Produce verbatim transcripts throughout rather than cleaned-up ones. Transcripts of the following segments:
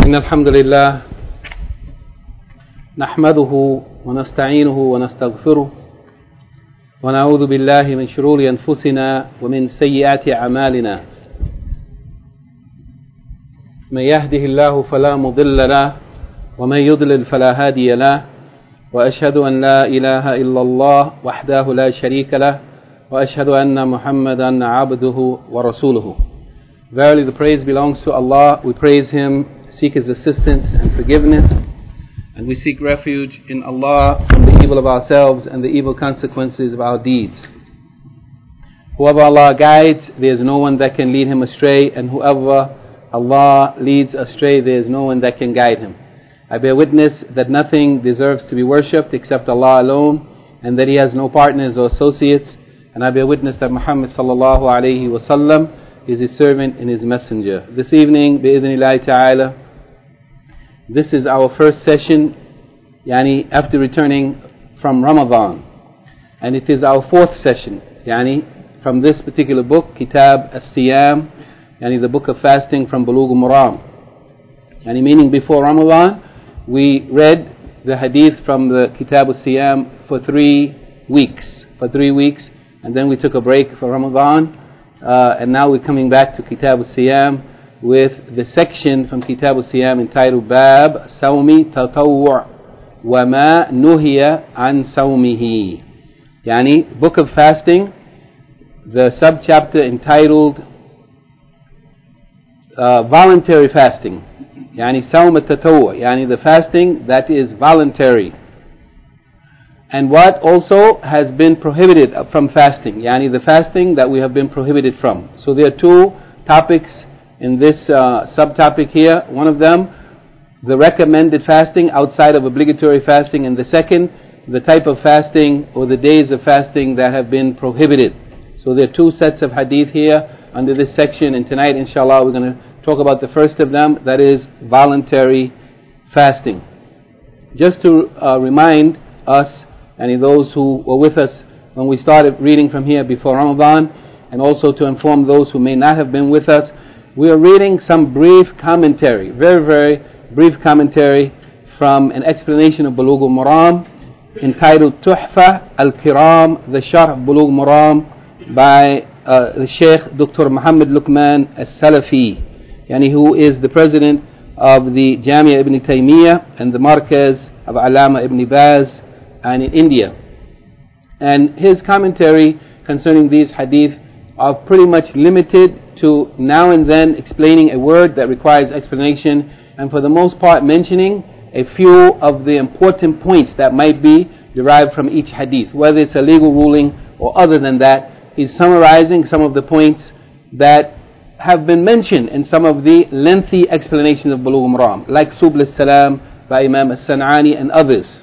إن الحمد لله نحمده ونستعينه ونستغفره ونعوذ بالله من شرور أنفسنا ومن سيئات أعمالنا. من يهده الله فلا مضل له ومن يضلل فلا هادي له، وأشهد أن لا إله إلا الله وحده لا شريك له، وأشهد أن محمدا عبده ورسوله. Verily the praise belongs to Allah. We praise Him, seek His assistance and forgiveness, and we seek refuge in Allah from the evil of ourselves and the evil consequences of our deeds. Whoever Allah guides, there is no one that can lead him astray, and whoever Allah leads astray, there is no one that can guide him. I bear witness that nothing deserves to be worshipped except Allah alone, and that He has no partners or associates, and I bear witness that Muhammad sallallahu alayhi wa sallam is His servant and His messenger. This evening, bi'idhnillahi ta'ala, this is our first session, yani after returning from Ramadan, and it is our fourth session, yani from this particular book, Kitab As-Siyam, yani the book of fasting from Bulugh al-Maram. Yani meaning before Ramadan, we read the hadith from the Kitab As-Siyam for three weeks, for three weeks, and then we took a break for Ramadan. Uh, and now we're coming back to Kitab As-Siyam with the section from Kitab As-Siyam entitled Bab Sawmi Tatawwu' wa ma nuhiya an sawmihi. Yani, book of fasting, the subchapter entitled uh, voluntary fasting. Yani Sawm Tatawwu', yani the fasting that is voluntary. And what also has been prohibited from fasting, yani the fasting that we have been prohibited from. So there are two topics in this uh, subtopic here. One of them, the recommended fasting outside of obligatory fasting, and the second, the type of fasting or the days of fasting that have been prohibited. So there are two sets of hadith here under this section, and tonight inshallah we're going to talk about the first of them, that is voluntary fasting. Just to uh, remind us, and those who were with us when we started reading from here before Ramadan, and also to inform those who may not have been with us, we are reading some brief commentary, very, very brief commentary from an explanation of Bulugh al-Maram entitled Tuhfa al-Kiram, the Sharh of Bulugh al-Maram by uh, the Sheikh Doctor Muhammad Luqman al-Salafi, yani who is the president of the Jamia ibn Taymiyyah and the Markaz of Allama ibn Baz and in India. And his commentary concerning these hadith are pretty much limited to now and then explaining a word that requires explanation, and for the most part mentioning a few of the important points that might be derived from each hadith, whether it's a legal ruling or other than that. He's summarizing some of the points that have been mentioned in some of the lengthy explanations of Bulugh al-Maram, like Subul al-Salam by Imam al-San'ani and others.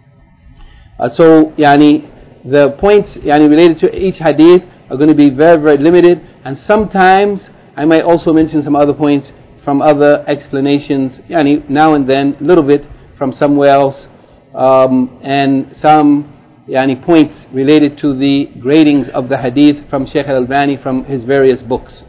Uh, so, yani, the points yani, related to each hadith are going to be very, very limited, and sometimes I might also mention some other points from other explanations, yani, now and then, a little bit from somewhere else, um, and some yani, points related to the gradings of the hadith from Shaykh al-Albani from his various books.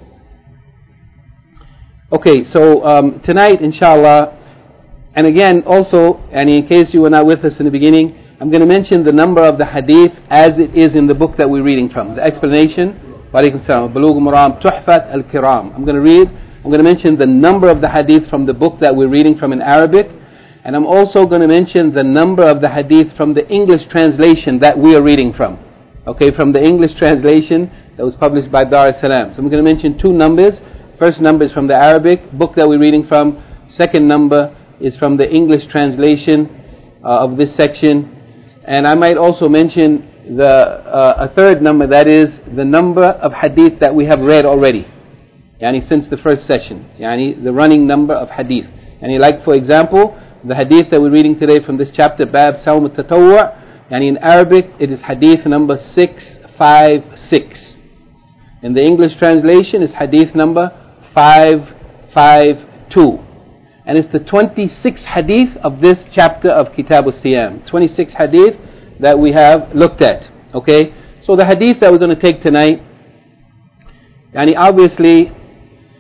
Okay, so um, tonight, inshallah, and again, also, and in case you were not with us in the beginning, I'm going to mention the number of the hadith as it is in the book that we're reading from. The explanation, wa alaykum salam, Bulugh al-Maram, Tuhfat al-Kiram. I'm going to read, I'm going to mention the number of the hadith from the book that we're reading from in Arabic, and I'm also going to mention the number of the hadith from the English translation that we are reading from. Okay, from the English translation that was published by Dar es-Salam. So I'm going to mention two numbers. First number is from the Arabic book that we're reading from. Second number is from the English translation uh, of this section. And I might also mention the uh, a third number, that is the number of hadith that we have read already, yani since the first session, yani the running number of hadith. Yani like for example, the hadith that we're reading today from this chapter, Bab Sawm Tatawwu', yani in Arabic it is hadith number six five six. In the English translation is hadith number five five two. And it's the twenty-sixth hadith of this chapter of Kitab As-Siyam. twenty-six hadith that we have looked at. Okay? So the hadith that we're going to take tonight, yani obviously,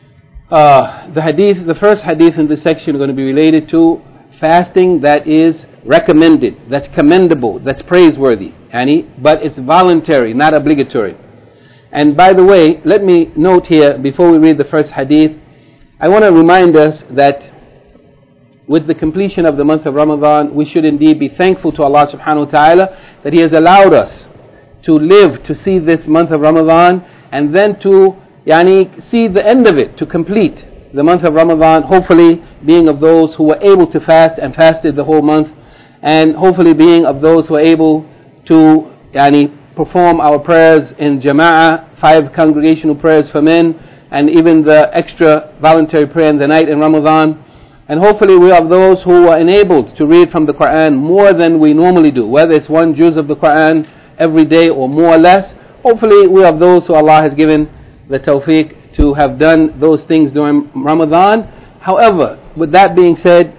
Uh, the hadith, the first hadith in this section are going to be related to fasting that is recommended, that's commendable, that's praiseworthy, yani, but it's voluntary, not obligatory. And by the way, let me note here, before we read the first hadith, I want to remind us that with the completion of the month of Ramadan, we should indeed be thankful to Allah subhanahu wa ta'ala that He has allowed us to live to see this month of Ramadan, and then to yani, see the end of it, to complete the month of Ramadan, hopefully being of those who were able to fast and fasted the whole month, and hopefully being of those who are able to yani, perform our prayers in jama'ah, five congregational prayers for men, and even the extra voluntary prayer in the night in Ramadan. And hopefully we are of those who are enabled to read from the Quran more than we normally do, whether it's one juz of the Quran every day or more or less. Hopefully we are of those who Allah has given the tawfiq to have done those things during Ramadan. However, with that being said,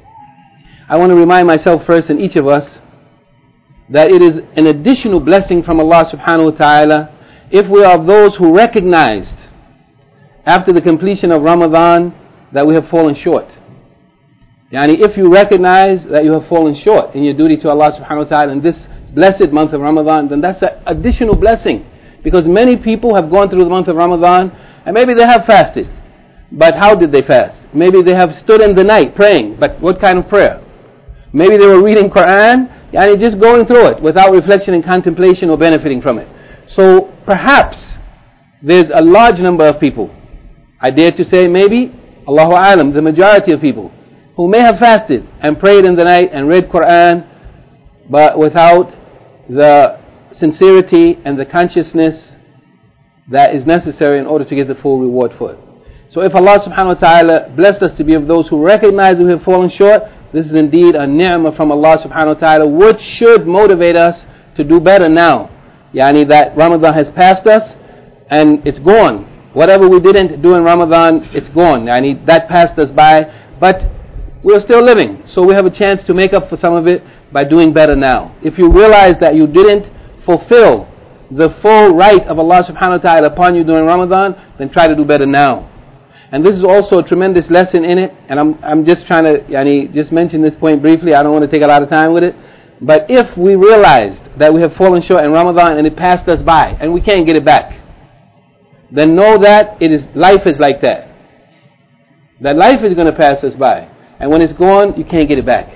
I want to remind myself first and each of us that it is an additional blessing from Allah subhanahu wa ta'ala if we are of those who recognized after the completion of Ramadan that we have fallen short. Yani if you recognize that you have fallen short in your duty to Allah subhanahu wa ta'ala in this blessed month of Ramadan, then that's an additional blessing. Because many people have gone through the month of Ramadan and maybe they have fasted. But how did they fast? Maybe they have stood in the night praying, but what kind of prayer? Maybe they were reading Quran, yani just going through it without reflection and contemplation or benefiting from it. So perhaps there's a large number of people, I dare to say maybe, Allahu Alam, the majority of people, who may have fasted and prayed in the night and read Quran, but without the sincerity and the consciousness that is necessary in order to get the full reward for it. So if Allah subhanahu wa ta'ala blessed us to be of those who recognize that we have fallen short, this is indeed a ni'mah from Allah subhanahu wa ta'ala, which should motivate us to do better now. Yani that Ramadan has passed us and it's gone. Whatever we didn't do in Ramadan, it's gone. Yani that passed us by, but we're still living. So we have a chance to make up for some of it by doing better now. If you realize that you didn't fulfill the full right of Allah subhanahu wa ta'ala upon you during Ramadan, then try to do better now. And this is also a tremendous lesson in it, and I'm I'm just trying to yani, just mention this point briefly. I don't want to take a lot of time with it. But if we realized that we have fallen short in Ramadan and it passed us by and we can't get it back, then know that it is life is like that. That life is going to pass us by, and when it's gone, you can't get it back.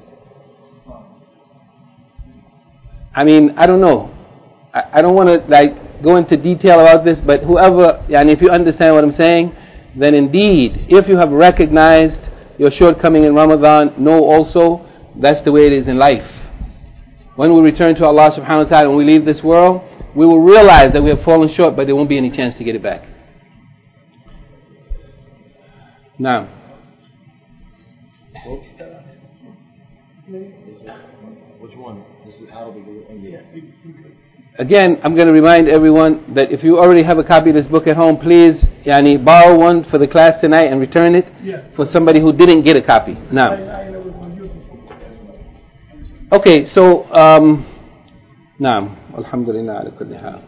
I mean, I don't know. I, I don't want to like go into detail about this, but whoever, yani, if you understand what I'm saying, then indeed, if you have recognized your shortcoming in Ramadan, know also that's the way it is in life. When we return to Allah subhanahu wa ta'ala, when we leave this world, we will realize that we have fallen short, but there won't be any chance to get it back. Now, which one? This is Arabic. Again, I'm going to remind everyone that if you already have a copy of this book at home, please yani, borrow one for the class tonight and return it yeah. for somebody who didn't get a copy. Now, okay, so, um, naam, alhamdulillah ala kulli hal.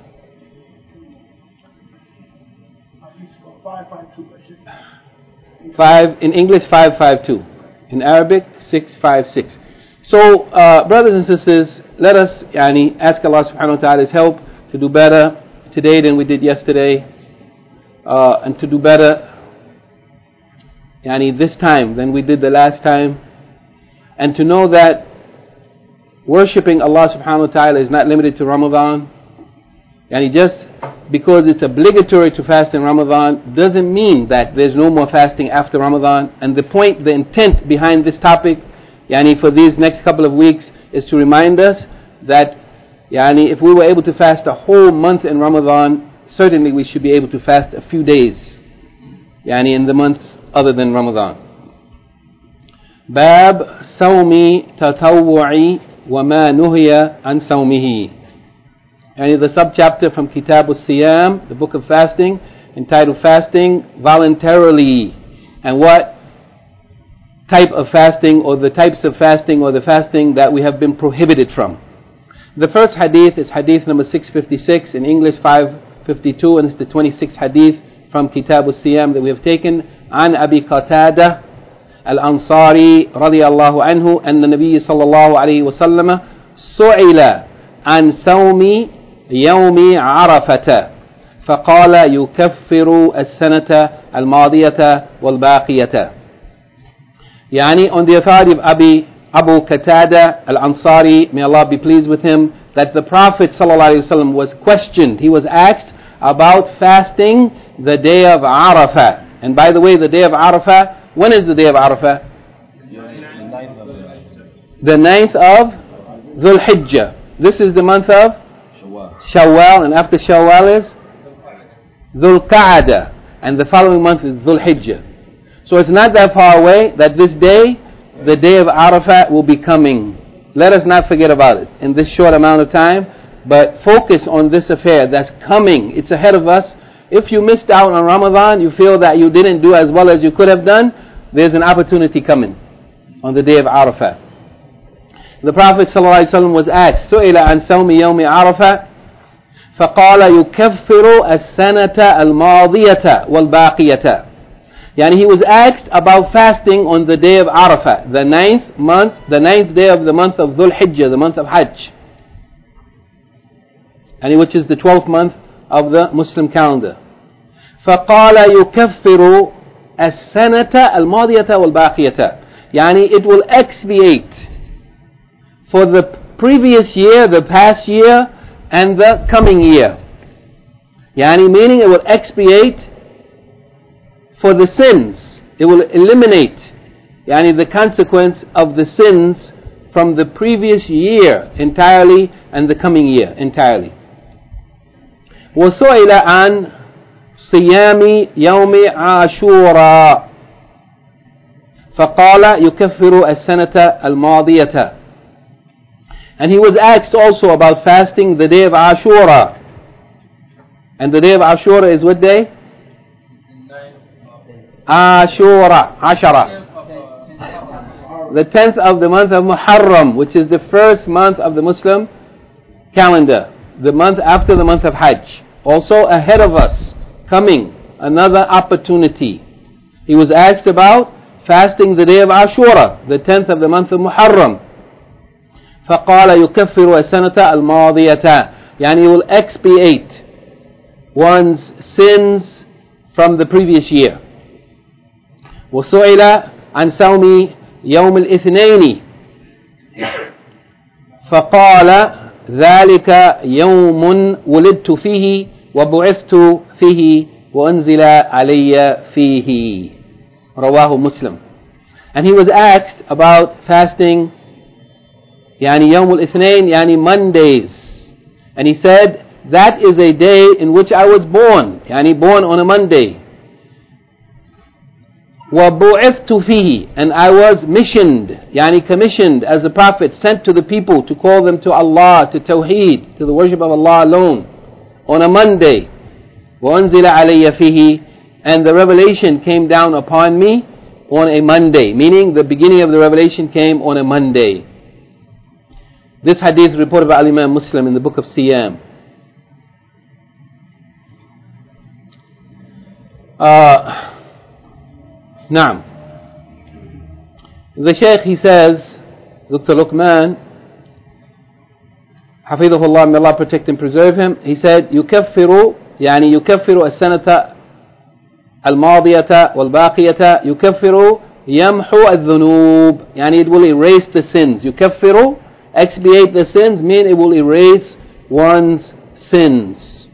Five, in English, five five two. In Arabic, six five six. So, uh, brothers and sisters, let us yani, ask Allah subhanahu wa ta'ala's help to do better today than we did yesterday, uh, and to do better yani, this time than we did the last time, and to know that worshipping Allah subhanahu wa ta'ala is not limited to Ramadan. Yani just because it's obligatory to fast in Ramadan doesn't mean that there's no more fasting after Ramadan. And the point, the intent behind this topic, yani for these next couple of weeks, is to remind us that yani if we were able to fast a whole month in Ramadan, certainly we should be able to fast a few days yani in the months other than Ramadan. Bab Sawmi Tatawwu'i wa ma nuhiya an sawmihi. Yani the subchapter from Kitab al-Siyam, the book of fasting, entitled Fasting Voluntarily, and what type of fasting or the types of fasting or the fasting that we have been prohibited from. The first hadith is hadith number six fifty-six, in English five fifty-two, and it's the twenty-sixth hadith from Kitab al-Siyam that we have taken. عن أبي قتادة الأنصاري رضي الله عنه أن النبي صلى الله عليه وسلم سئل عن صوم يوم عرفة فقال يكفر السنة الماضية والباقية. يعني on the authority of Abi, Abu Qatada al-Ansari, may Allah be pleased with him, that the Prophet ﷺ was questioned, he was asked about fasting the day of Arafah. And by the way, the day of Arafah, when is the day of Arafah? The ninth of Dhul Hijjah. This is the month of Shawwal, and after Shawwal is Dhul Qa'dah, and the following month is Dhul Hijjah. So it's not that far away that this day, the day of Arafah, will be coming. Let us not forget about it in this short amount of time, but focus on this affair that's coming. It's ahead of us. If you missed out on Ramadan, you feel that you didn't do as well as you could have done, there's an opportunity coming on the day of Arafah. The Prophet ﷺ was asked, سئل عن صوم يوم عرفة فقال يكفر السنة الماضية والباقية. Yani he was asked about fasting on the day of Arafah, the ninth month, the ninth day of the month of Dhul Hijjah, the month of Hajj, and which is the twelfth month of the Muslim calendar. فقال يكفر السنة الماضية والباقية. Yani it will expiate for the previous year, the past year, and the coming year. Yani meaning it will expiate for the sins. It will eliminate yani the consequence of the sins from the previous year entirely and the coming year entirely. وسئل عن صيام يوم عاشوراء فقال يكفر السنة الماضية. And he was asked also about fasting the day of Ashura. And the day of Ashura is what day? Ashura, Ashara. The tenth of the month of Muharram, which is the first month of the Muslim calendar. The month after the month of Hajj. Also ahead of us, coming, another opportunity. He was asked about fasting the day of Ashura, the tenth of the month of Muharram. فقال يكفر السنة الماضية. Yani he will expiate one's sins from the previous year. وسئل عن صوم يوم الاثنين فقال ذلك يوم ولدت فيه وبعثت فيه وأنزل علي فيه. رواه مسلم. And he was asked about fasting يعني يوم الاثنين يعني Mondays, and he said that is a day in which I was born, يعني born on a Monday. وَبُعِثْتُ فِيهِ, and I was missioned, يعني commissioned as a prophet, sent to the people to call them to Allah, to Tawheed, to the worship of Allah alone, on a Monday. وَأَنزِلَ عَلَيَّ فِيهِ, and the revelation came down upon me on a Monday, meaning the beginning of the revelation came on a Monday. This hadith reported by Imam Muslim in the book of Siyam. Uh, Naam. The Shaykh, he says, Doctor Luqman, Hafidhahullah, may Allah protect and preserve him, he said, يكفر يعني يكفر السنة الماضية والباقية يكفر يمحو الذنوب, يعني it will erase the sins. يكفر, expiate the sins, mean it will erase one's sins.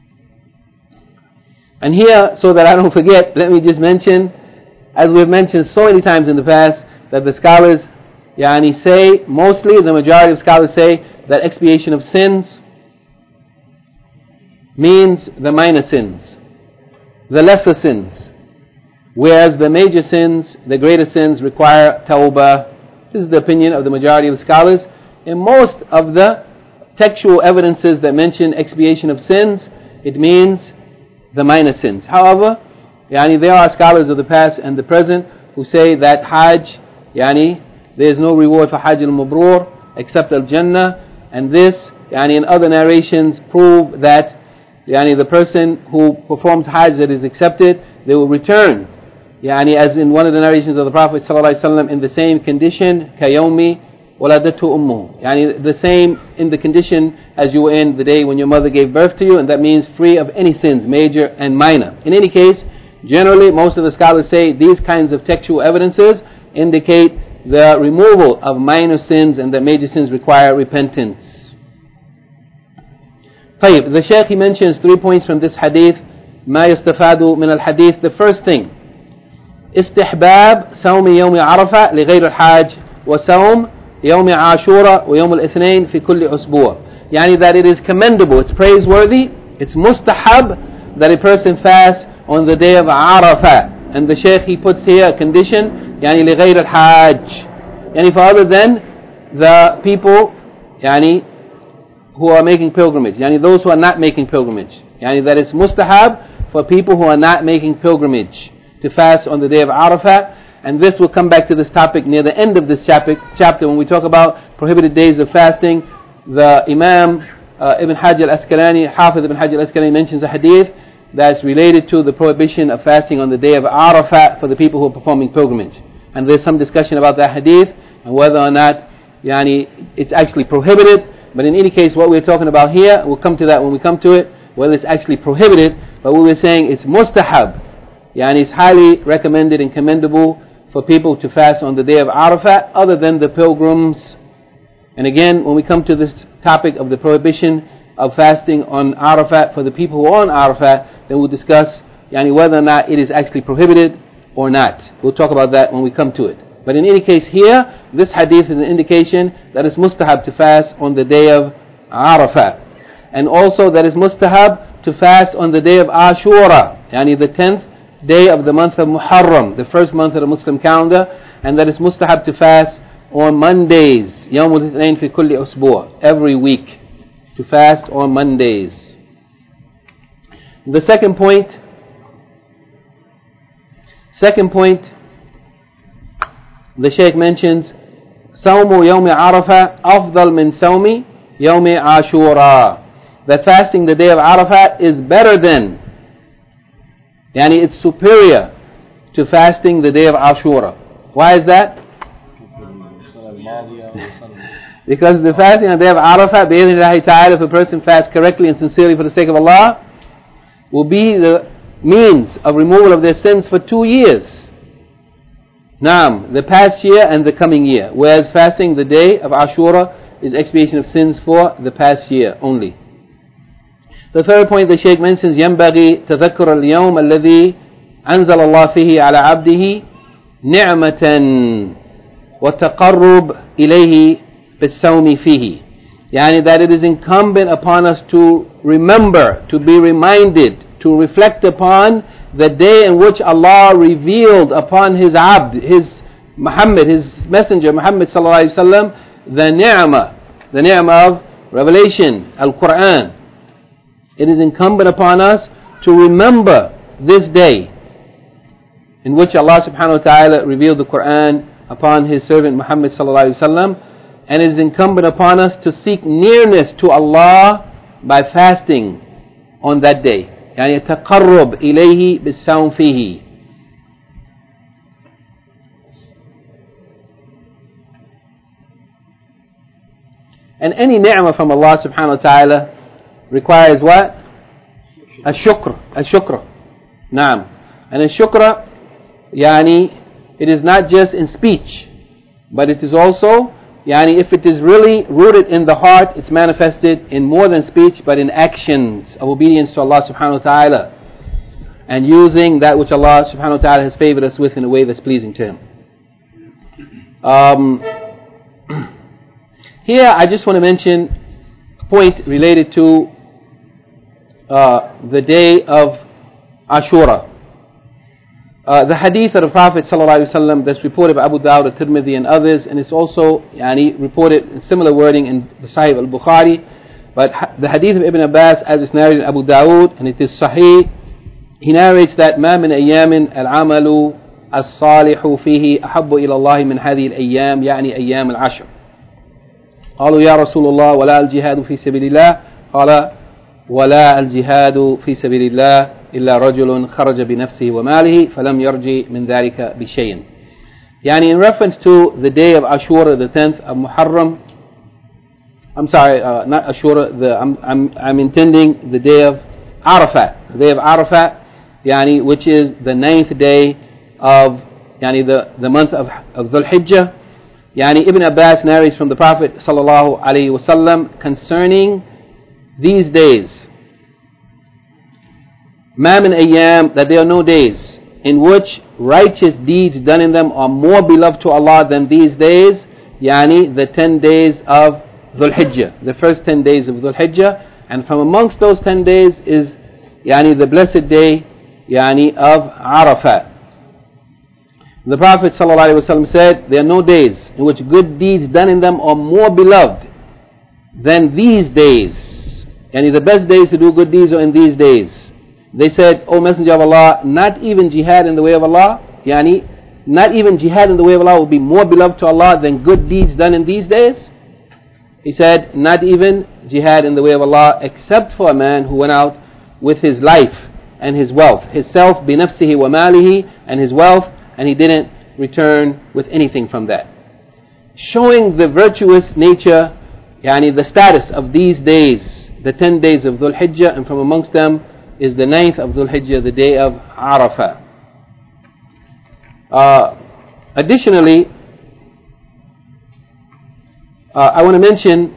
And here, so that I don't forget, let me just mention, as we've mentioned so many times in the past, that the scholars yani, say, mostly the majority of scholars say, that expiation of sins means the minor sins, the lesser sins, whereas the major sins, the greater sins, require tawbah. This is the opinion of the majority of the scholars. In most of the textual evidences that mention expiation of sins, it means the minor sins. However, yani, there are scholars of the past and the present who say that Hajj, yani, there is no reward for Hajj al-Mabrur except al-Jannah, and this, yani, in other narrations prove that Yani the person who performs Hajj that is accepted, they will return. Yani as in one of the narrations of the Prophet ﷺ, in the same condition, كَيَوْمِ وَلَدَتْهُ أُمُّهُ. Yani the same in the condition as you were in the day when your mother gave birth to you, and that means free of any sins, major and minor. In any case, generally most of the scholars say these kinds of textual evidences indicate the removal of minor sins and that major sins require repentance. طيب, the Shaykh, he mentions three points from this hadith. ما يستفاد من الحديث. The first thing, استحباب صوم يوم عرفة لغير الحاج وصوم يوم عاشوراء ويوم الاثنين في كل أسبوع. Yani that it is commendable, it's praiseworthy, it's mustahab that a person fasts on the day of Arafah. And the Shaykh, he puts here a condition, يعني لغير الحاج, يعني for other than the people يعني who are making pilgrimage, yani those who are not making pilgrimage. Yani that it's mustahab for people who are not making pilgrimage to fast on the day of Arafah. And this will come back to this topic near the end of this chapter, chapter when we talk about prohibited days of fasting. The Imam uh, Ibn Hajj al-Asqalani, Hafiz Ibn Hajj al-Asqalani, mentions a hadith that's related to the prohibition of fasting on the day of Arafah for the people who are performing pilgrimage. And there's some discussion about that hadith and whether or not yani, it's actually prohibited. But in any case, what we're talking about here, we'll come to that when we come to it, whether it's actually prohibited, but what we're saying it's mustahab. Yani it's highly recommended and commendable for people to fast on the day of Arafah, other than the pilgrims. And again, when we come to this topic of the prohibition of fasting on Arafah for the people who are on Arafah, then we'll discuss yani, whether or not it is actually prohibited or not. We'll talk about that when we come to it. But in any case here, this hadith is an indication that it's mustahab to fast on the day of Arafah. And also that it's mustahab to fast on the day of Ashura, yani the tenth day of the month of Muharram, the first month of the Muslim calendar, and that it's mustahab to fast on Mondays, يوم الاثنين في كل أسبوع, every week, to fast on Mondays. The second point, second point, the Shaykh mentions صوم يوم عرفة أفضل من صوم يوم عاشوراء. That fasting the day of Arafah is better than, yani it's superior to fasting the day of Ashura. Why is that? Because the fasting on the day of Arafah, bi'idhnillahi ta'ala, if a person fasts correctly and sincerely for the sake of Allah, will be the means of removal of their sins for two years. Naam, the past year and the coming year. Whereas fasting the day of Ashura is expiation of sins for the past year only. The third point the Shaykh mentions, ينبغي تذكر اليوم الذي أنزل الله فيه على عبده نعمة والتقرب إليه بالصوم فيه. Yani that it is incumbent upon us to remember, to be reminded, to reflect upon the day in which Allah revealed upon His abd, His Muhammad, His messenger Muhammad sallallahu alaihi wasallam, the ni'mah, the ni'mah of revelation, Al-Quran. It is incumbent upon us to remember this day in which Allah subhanahu wa ta'ala revealed the Quran upon His servant Muhammad sallallahu alaihi wasallam, and it is incumbent upon us to seek nearness to Allah by fasting on that day. يعني تقرب إليه بالصوم فيه. And any ni'mah from Allah subhanahu wa ta'ala requires what? A shukr. A shukr. Naam. And a shukr, yani, it is not just in speech, but it is also, yani, if it is really rooted in the heart, it's manifested in more than speech, but in actions of obedience to Allah subhanahu wa ta'ala, and using that which Allah subhanahu wa ta'ala has favored us with in a way that's pleasing to Him. Um, here I just want to mention a point related to uh, the day of Ashura. Uh, the hadith of the Prophet ﷺ that's reported by Abu Dawud, At-Tirmidhi and others, and it's also yani, reported in similar wording in the Sahih al-Bukhari. But ha- the hadith of Ibn Abbas, as it's narrated in Abu Dawud, and it is Sahih, he narrates that ما من أيام العمل الصالح فيه أحب إلى الله من هذه الأيام، يعني أيام العشر. قالوا يا رسول الله ولا الجهاد في سبيل الله؟ قال ولا الجهاد في سبيل الله إلا رجل خرج بنفسه وماله فلم يرجع من ذلك بشيء. يعني in reference to the day of Ashura, the tenth of Muharram, I'm sorry, uh, not Ashura, the, I'm, I'm, I'm intending the day of Arafat, the day of Arafat, yani, which is the ninth day of yani, the, the month of, of Dhul Hijjah. Yani, Ibn Abbas narrates from the Prophet sallallahu alaihi wasallam concerning these days, Ma min ayyam, that there are no days in which righteous deeds done in them are more beloved to Allah than these days, yani the ten days of Dhul Hijjah, the first ten days of Dhul Hijjah, and from amongst those ten days is yani the blessed day yani of Arafat. The Prophet ﷺ said, there are no days in which good deeds done in them are more beloved than these days. Yani the best days to do good deeds are in these days. They said, O Messenger of Allah, not even jihad in the way of Allah, yani not even jihad in the way of Allah will be more beloved to Allah than good deeds done in these days. He said, not even jihad in the way of Allah, except for a man who went out with his life and his wealth, his self, binafsihi wa malihi, and his wealth, and he didn't return with anything from that. Showing the virtuous nature, yani the status of these days, the ten days of Dhul Hijjah, and from amongst them is the ninth of Dhul Hijjah, the day of Arafah. Uh, additionally, uh, I want to mention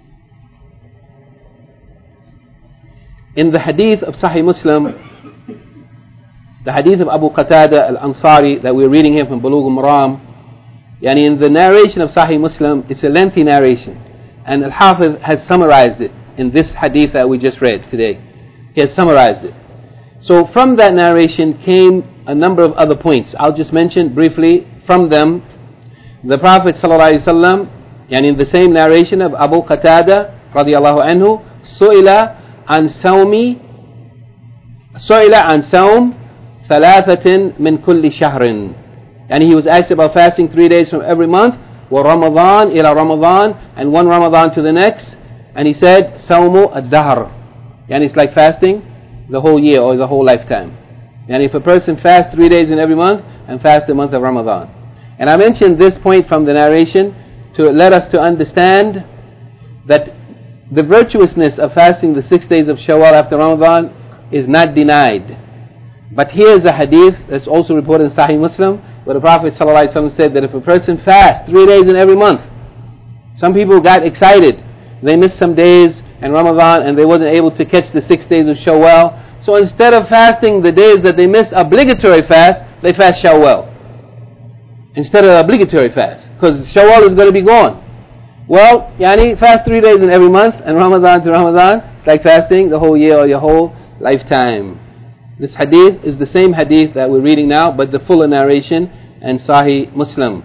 in the hadith of Sahih Muslim, the hadith of Abu Qatada al-Ansari that we're reading here from Bulugh al-Maram, yani in the narration of Sahih Muslim, it's a lengthy narration, and Al-Hafiz has summarized it in this hadith that we just read today. He has summarized it. So from that narration came a number of other points. I'll just mention briefly from them. The Prophet ﷺ, yani in the same narration of Abu Qatada radiyallahu anhu, su'ila an sawmi, su'ila an sawm thalathatin min kulli shahrin. And he was asked about fasting three days from every month, wa Ramadan ila Ramadan, and one Ramadan to the next. And he said, sawmu ad-dahr. And it's like fasting the whole year or the whole lifetime. And if a person fasts three days in every month and fasts the month of Ramadan. And I mentioned this point from the narration to let us to understand that the virtuousness of fasting the six days of Shawwal after Ramadan is not denied. But here is a hadith that's also reported in Sahih Muslim, where the Prophet ﷺ said that if a person fasts three days in every month, some people got excited. They missed some days in Ramadan and they wasn't able to catch the six days of Shawwal. So instead of fasting the days that they missed obligatory fast, they fast Shawwal instead of obligatory fast, because Shawwal is going to be gone. Well, yani fast three days in every month, and Ramadan to Ramadan, it's like fasting the whole year or your whole lifetime. This hadith is the same hadith that we're reading now, but the fuller narration and Sahih Muslim.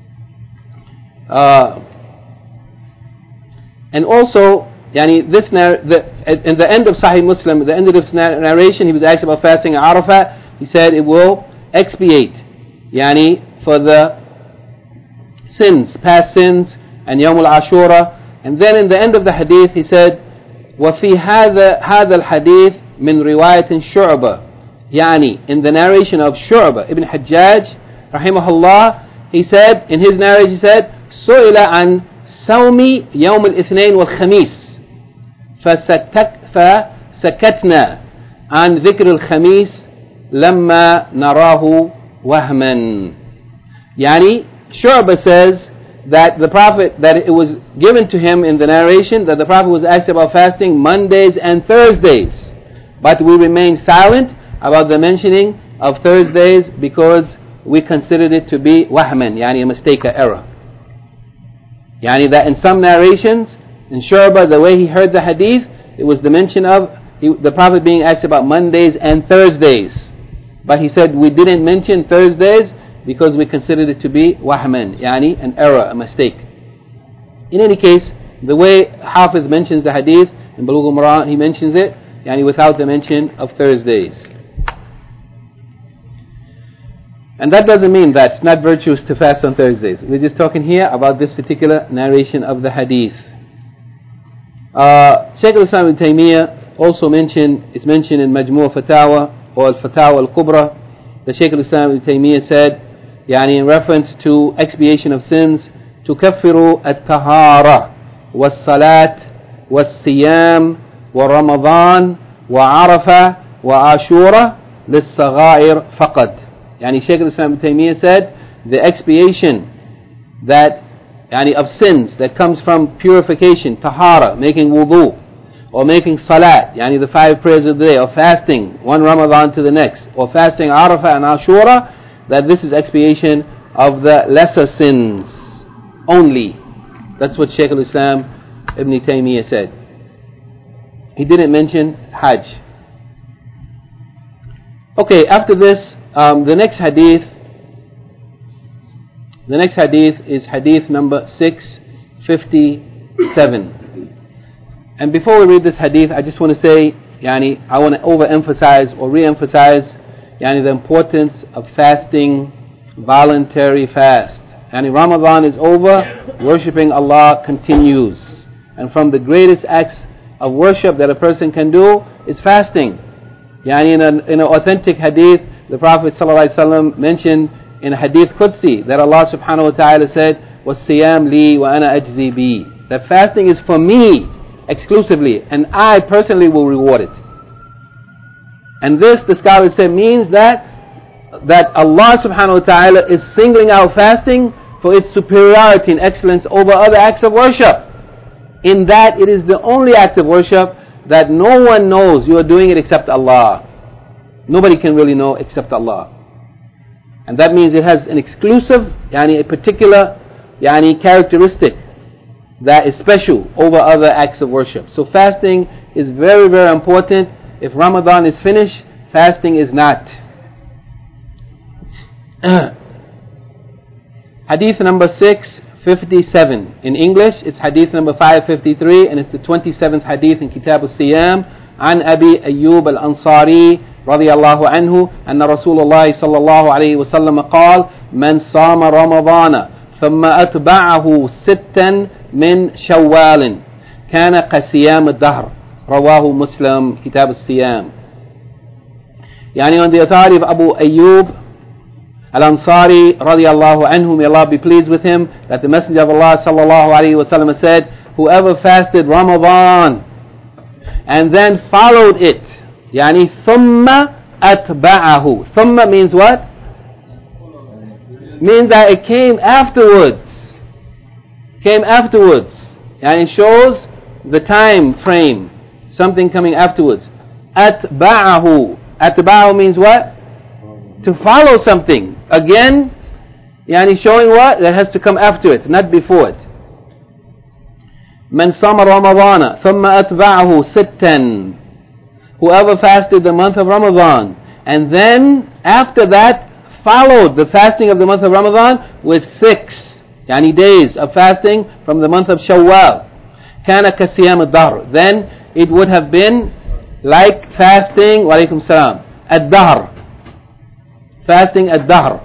Uh, and also, yani this nar- the, at, at the end of Sahih Muslim, at the end of this narration, he was asked about fasting at Arafat. He said it will expiate, yani for the sins, past sins, and Yawm al-Ashura. And then in the end of the hadith, he said, وَفِي هَذَا هذا الحديث من رواية شعبة, يعني in the narration of Shu'bah ibn Hajjaj rahimahullah, he said, in his narration he said, سئل عن صوم يوم الاثنين والخميس فسكتنا عن ذكر الخميس لما نراه وهما. Yani Shu'bah says that the Prophet, that it was given to him in the narration that the Prophet was asked about fasting Mondays and Thursdays, but we remained silent about the mentioning of Thursdays because we considered it to be wahman, yani a mistake, or error. Yani that in some narrations, in Shu'bah, the way he heard the hadith, it was the mention of he, the Prophet being asked about Mondays and Thursdays, but he said we didn't mention Thursdays because we considered it to be wahman, yani an error, a mistake. In any case, the way Hafiz mentions the hadith in Bulugh al-Maram, he mentions it yani without the mention of Thursdays. And that doesn't mean that it's not virtuous to fast on Thursdays. We're just talking here about this particular narration of the hadith. Uh, Shaykh al-Islam ibn Taymiyyah also mentioned, is mentioned in Majmu' Fatawa or Al-Fatawa Al-Kubra. The Shaykh al-Islam Ibn Taymiyyah said, يعني in reference to expiation of sins, تكفر الطهارة والصلاة والصيام ورمضان وعرفة وعاشورة للصغائر فقط. يعني Shaykh al-Islam Ibn Taymiyyah said, the expiation that يعني of sins that comes from purification, tahara, making wudu, or making salat, yani the five prayers of the day, or fasting one Ramadan to the next, or fasting Arafah and Ashura, that this is expiation of the lesser sins only. That's what Shaykh al-Islam Ibn Taymiyyah said. He didn't mention Hajj. Okay, after this, um, the next hadith, the next hadith is hadith number six fifty-seven. And before we read this hadith, I just want to say, yani, I want to overemphasize or re-emphasize yani, the importance of fasting, voluntary fast. Yani, Ramadan is over, worshipping Allah continues. And from the greatest acts of worship that a person can do is fasting. Yani, in an in an authentic hadith, the Prophet ﷺ mentioned in a hadith Qudsi that Allah subhanahu wa ta'ala said, وَالصِّيَامْ لِي وَأَنَا أَجْزِي بِي. That fasting is for me exclusively, and I personally will reward it. And this, the scholars say, means that that Allah subhanahu wa ta'ala is singling out fasting for its superiority and excellence over other acts of worship, in that it is the only act of worship that no one knows you are doing it except Allah. Nobody can really know except Allah. And that means it has an exclusive, yani a particular yani characteristic that is special over other acts of worship. So fasting is very, very important. If Ramadan is finished, fasting is not. Hadith number six fifty-seven. In English, it's hadith number five fifty-three, and it's the twenty-seventh hadith in Kitab al-Siyam. عن أبي أيوب الأنصاري رضي الله عنه أن رسول الله صلى الله عليه وسلم قال من صام رمضان ثم أتبعه ستا من شوال كان كصيام الدهر رواه مسلم كتاب الصيام. يعني on the authority of Abu Ayyub Al-Ansari radiallahu anhu, may Allah be pleased with him, that the Messenger of Allah sallallahu alayhi wa sallam said, whoever fasted Ramadan and then followed it, يعني ثم أتبعه. ثم means what? Means that it came afterwards. Came afterwards. And it shows the time frame. Something coming afterwards. أتبعه. أتبعه means what? To follow something. Again, yani showing what? That has to come after it, not before it. من صام رمضان ثم أتبعه ستا. Whoever fasted the month of Ramadan and then after that followed the fasting of the month of Ramadan with six yani days of fasting from the month of Shawwal, كان كصيام الدهر, then it would have been like fasting وعليكم السلام الدهر, fasting الدهر.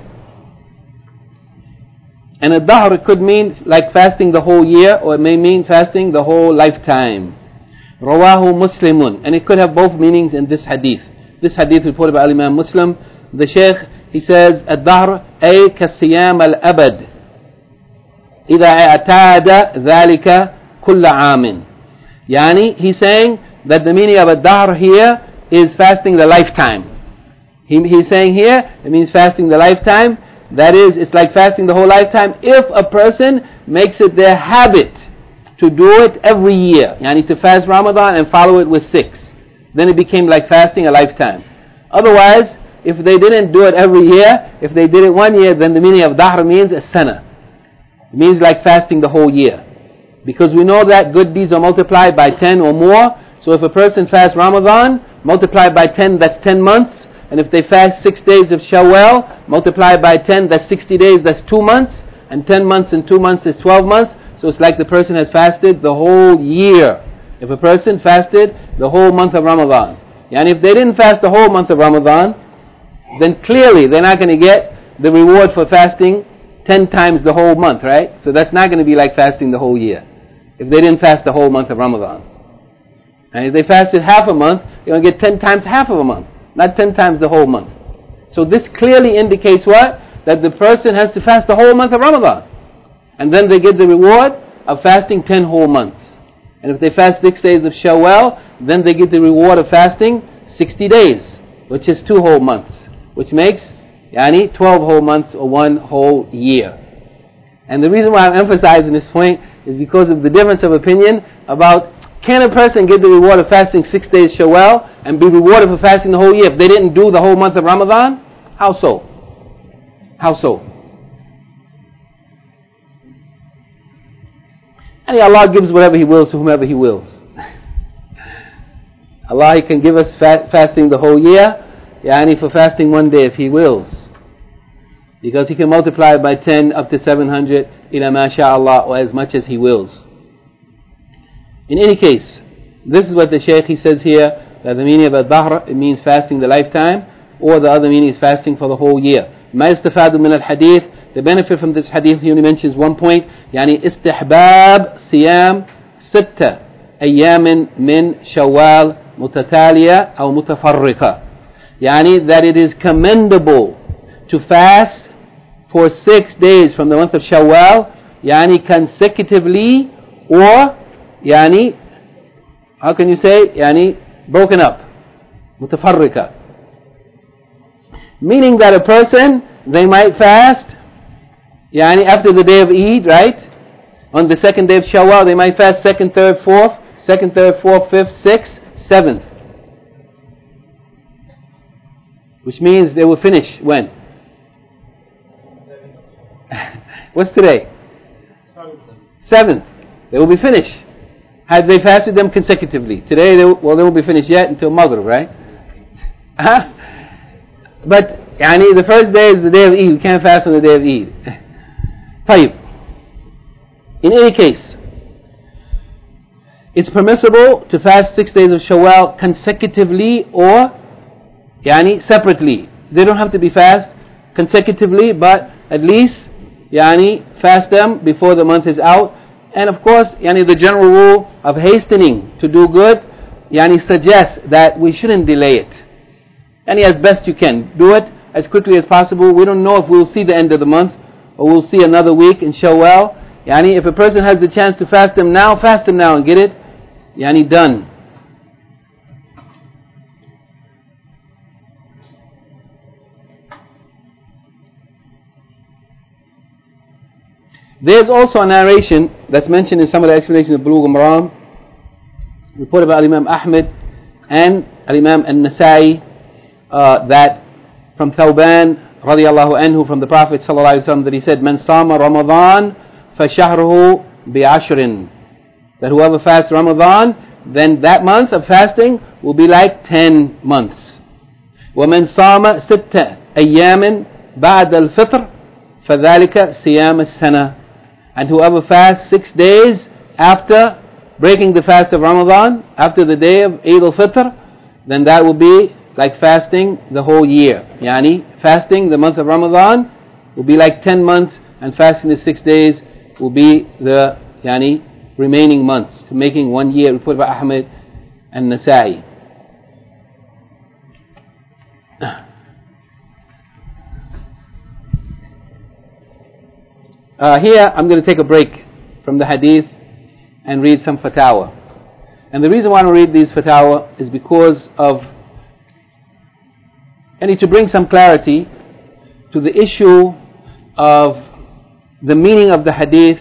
And الدهر could mean like fasting the whole year, or it may mean fasting the whole lifetime. Rawahu Muslimun, and it could have both meanings in this hadith. This hadith reported by Imam Muslim. The Shaykh, he says, الدهر أي كالصيام الأبد إذا اعتاد ذلك كل عام. Yani, he's saying that the meaning of الدهر here is fasting the lifetime. He, he's saying here, it means fasting the lifetime. That is, it's like fasting the whole lifetime if a person makes it their habit to do it every year. Yani to fast Ramadan and follow it with six. Then it became like fasting a lifetime. Otherwise, if they didn't do it every year, if they did it one year, then the meaning of dahr means a sana. It means like fasting the whole year. Because we know that good deeds are multiplied by ten or more. So if a person fasts Ramadan, multiplied by ten, that's ten months. And if they fast six days of Shawwal, multiplied by ten, that's sixty days, that's two months. And ten months and two months is twelve months. So it's like the person has fasted the whole year. If a person fasted the whole month of Ramadan. And if they didn't fast the whole month of Ramadan, then clearly they're not going to get the reward for fasting ten times the whole month, right? So that's not going to be like fasting the whole year, if they didn't fast the whole month of Ramadan. And if they fasted half a month, they're going to get ten times half of a month, not ten times the whole month. So this clearly indicates what? That the person has to fast the whole month of Ramadan. And then they get the reward of fasting ten whole months. And if they fast six days of Shawwal, then they get the reward of fasting sixty days, which is two whole months, which makes yani twelve whole months or one whole year. And the reason why I'm emphasizing this point is because of the difference of opinion about can a person get the reward of fasting six days Shawwal and be rewarded for fasting the whole year if they didn't do the whole month of Ramadan? How so? How so? And Allah gives whatever He wills to whomever He wills. Allah He can give us fa- fasting the whole year, yani for fasting one day if He wills. Because He can multiply it by ten up to seven hundred, ila ma sha'Allah, or as much as He wills. In any case, this is what the Shaykh he says here, that the meaning of al-dahr, it means fasting the lifetime, or the other meaning is fasting for the whole year. ما يستفاد من الحديث, the benefit from this hadith, he only mentions one point, يعني استحباب صيام ستة أيام من شوال متتالية أو متفرقة. يعني that it is commendable to fast for six days from the month of Shawwal, يعني consecutively, or يعني how can you say يعني broken up, متفرقة, meaning that a person, they might fast يعني after the day of Eid, right? On the second day of Shawwal, they might fast second, third, fourth, second, third, fourth, fifth, sixth, seventh, which means they will finish when? What's today? Seventh. They will be finished. Had they fasted them consecutively. Today, they will, well, they won't be finished yet until Maghrib, right? Uh-huh. But, yani, the first day is the day of Eid. You can't fast on the day of Eid. Tayyib. In any case, it's permissible to fast six days of Shawwal consecutively or, yani, separately. They don't have to be fast consecutively, but at least, yani, fast them before the month is out. And of course, yani, the general rule of hastening to do good, yani, suggests that we shouldn't delay it. Yani, as best you can, do it as quickly as possible. We don't know if we'll see the end of the month or we'll see another week in Shawwal. Yani, if a person has the chance to fast them now, fast them now and get it, yani, done. There's also a narration that's mentioned in some of the explanations of Bulugh al-Maram, reported by Imam Ahmed and Imam al-Nasa'i, uh, that from Thawban radiyallahu anhu, from the Prophet sallallahu alaihi wasallam, that he said, "Man sama Ramadan fashahruhu bi'ashrin." That whoever fasts Ramadan, then that month of fasting will be like ten months. وَمَنْ صَامَ سِتَّ أَيَّامٍ بَعْدَ الْفِطْرِ فَذَلِكَ صِيَامَ السَّنَةِ. And whoever fasts six days after breaking the fast of Ramadan, after the day of Eid al-Fitr, then that will be like fasting the whole year. Yani, fasting the month of Ramadan will be like ten months, and fasting the six days will be the yani, remaining months, making one year, reported by Ahmed and Nasa'i. Uh, here I'm going to take a break from the hadith and read some fatawa. And the reason why I read these fatawa is because of, I need to bring some clarity to the issue of the meaning of the hadith,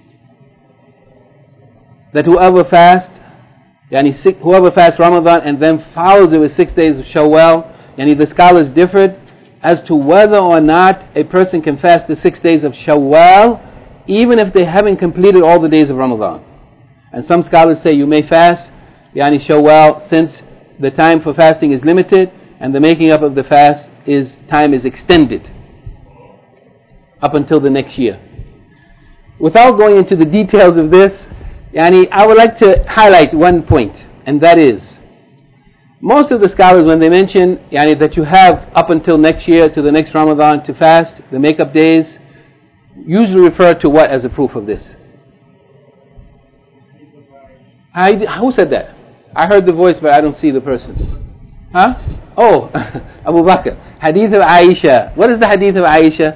that whoever fasts, yani whoever fasts Ramadan and then follows it with six days of Shawwal, yani the scholars differed as to whether or not a person can fast the six days of Shawwal even if they haven't completed all the days of Ramadan. And some scholars say you may fast yani Shawwal, since the time for fasting is limited and the making up of the fast is time is extended up until the next year. Without going into the details of this, yani I would like to highlight one point, and that is, most of the scholars, when they mention yani, that you have up until next year, to the next Ramadan, to fast, the make-up days, usually refer to what as a proof of this? I, who said that? I heard the voice, but I don't see the person. Huh? Oh, Abu Bakr. Hadith of Aisha. What is the hadith of Aisha?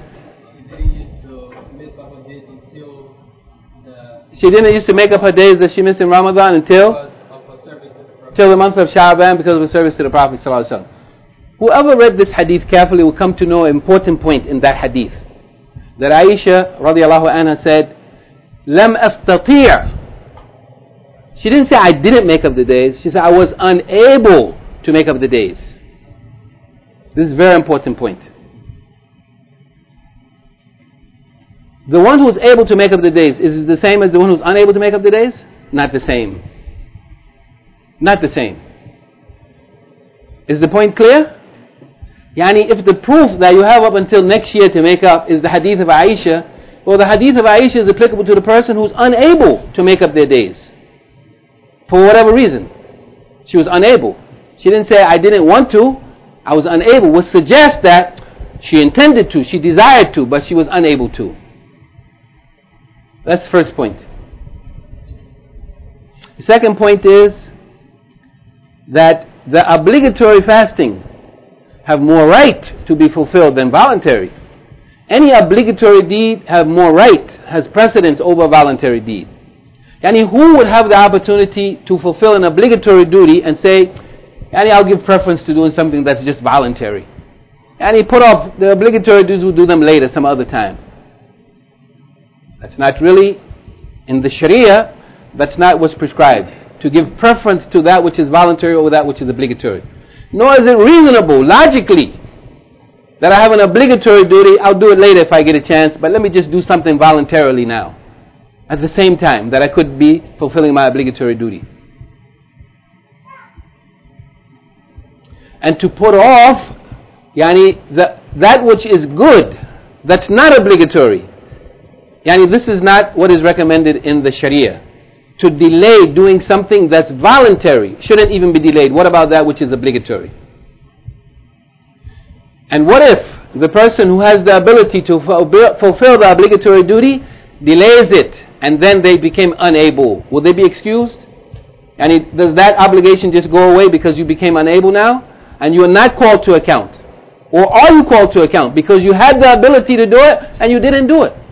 She didn't used to make up her days that she missed in Ramadan until till the month of Sha'ban because of her service to the Prophet ﷺ. Whoever read this hadith carefully will come to know an important point in that hadith. That Aisha radiallahu anha said, Lam astati'. She didn't say I didn't make up the days. She said I was unable to make up the days. This is a very important point. The one who is able to make up the days, is it the same as the one who is unable to make up the days? Not the same. Not the same. Is the point clear? Yani, if the proof that you have up until next year to make up is the hadith of Aisha, well, the hadith of Aisha is applicable to the person who's unable to make up their days. For whatever reason. She was unable. She didn't say, I didn't want to, I was unable, which suggests that she intended to, she desired to, but she was unable to. That's the first point. The second point is that the obligatory fasting have more right to be fulfilled than voluntary. Any obligatory deed have more right, has precedence over a voluntary deed. Yani, who would have the opportunity to fulfill an obligatory duty and say, Yani, I'll give preference to doing something that's just voluntary. Yani, put off the obligatory duties, we'll do them later, some other time. That's not really, in the Sharia, that's not what's prescribed. To give preference to that which is voluntary over that which is obligatory. Nor is it reasonable, logically, that I have an obligatory duty, I'll do it later if I get a chance, but let me just do something voluntarily now. At the same time that I could be fulfilling my obligatory duty. And to put off, yani, the, that which is good, that's not obligatory. Yani, this is not what is recommended in the Sharia. To delay doing something that's voluntary shouldn't even be delayed. What about that which is obligatory? And what if the person who has the ability to fulfill the obligatory duty delays it and then they became unable? Will they be excused? And does that obligation just go away because you became unable now? And you are not called to account? Or are you called to account because you had the ability to do it and you didn't do it?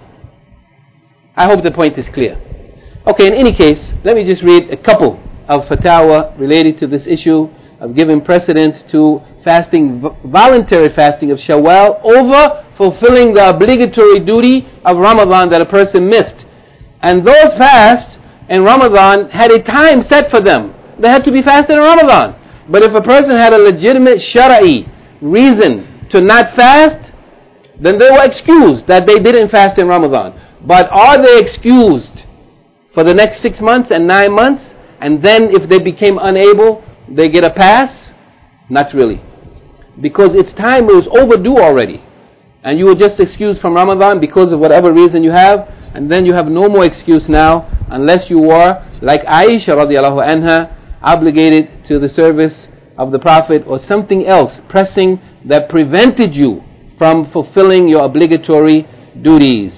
I hope the point is clear. Okay, in any case, let me just read a couple of fatwa related to this issue of giving precedence to fasting, voluntary fasting of Shawwal over fulfilling the obligatory duty of Ramadan that a person missed. And those fasts in Ramadan had a time set for them. They had to be fasted in Ramadan. But if a person had a legitimate shara'i reason to not fast, then they were excused that they didn't fast in Ramadan. But are they excused for the next six months and nine months? And then if they became unable, they get a pass? Not really. Because its time was overdue already. And you were just excused from Ramadan because of whatever reason you have. And then you have no more excuse now unless you were, like Aisha radiallahu anha, obligated to the service of the Prophet or something else pressing that prevented you from fulfilling your obligatory duties.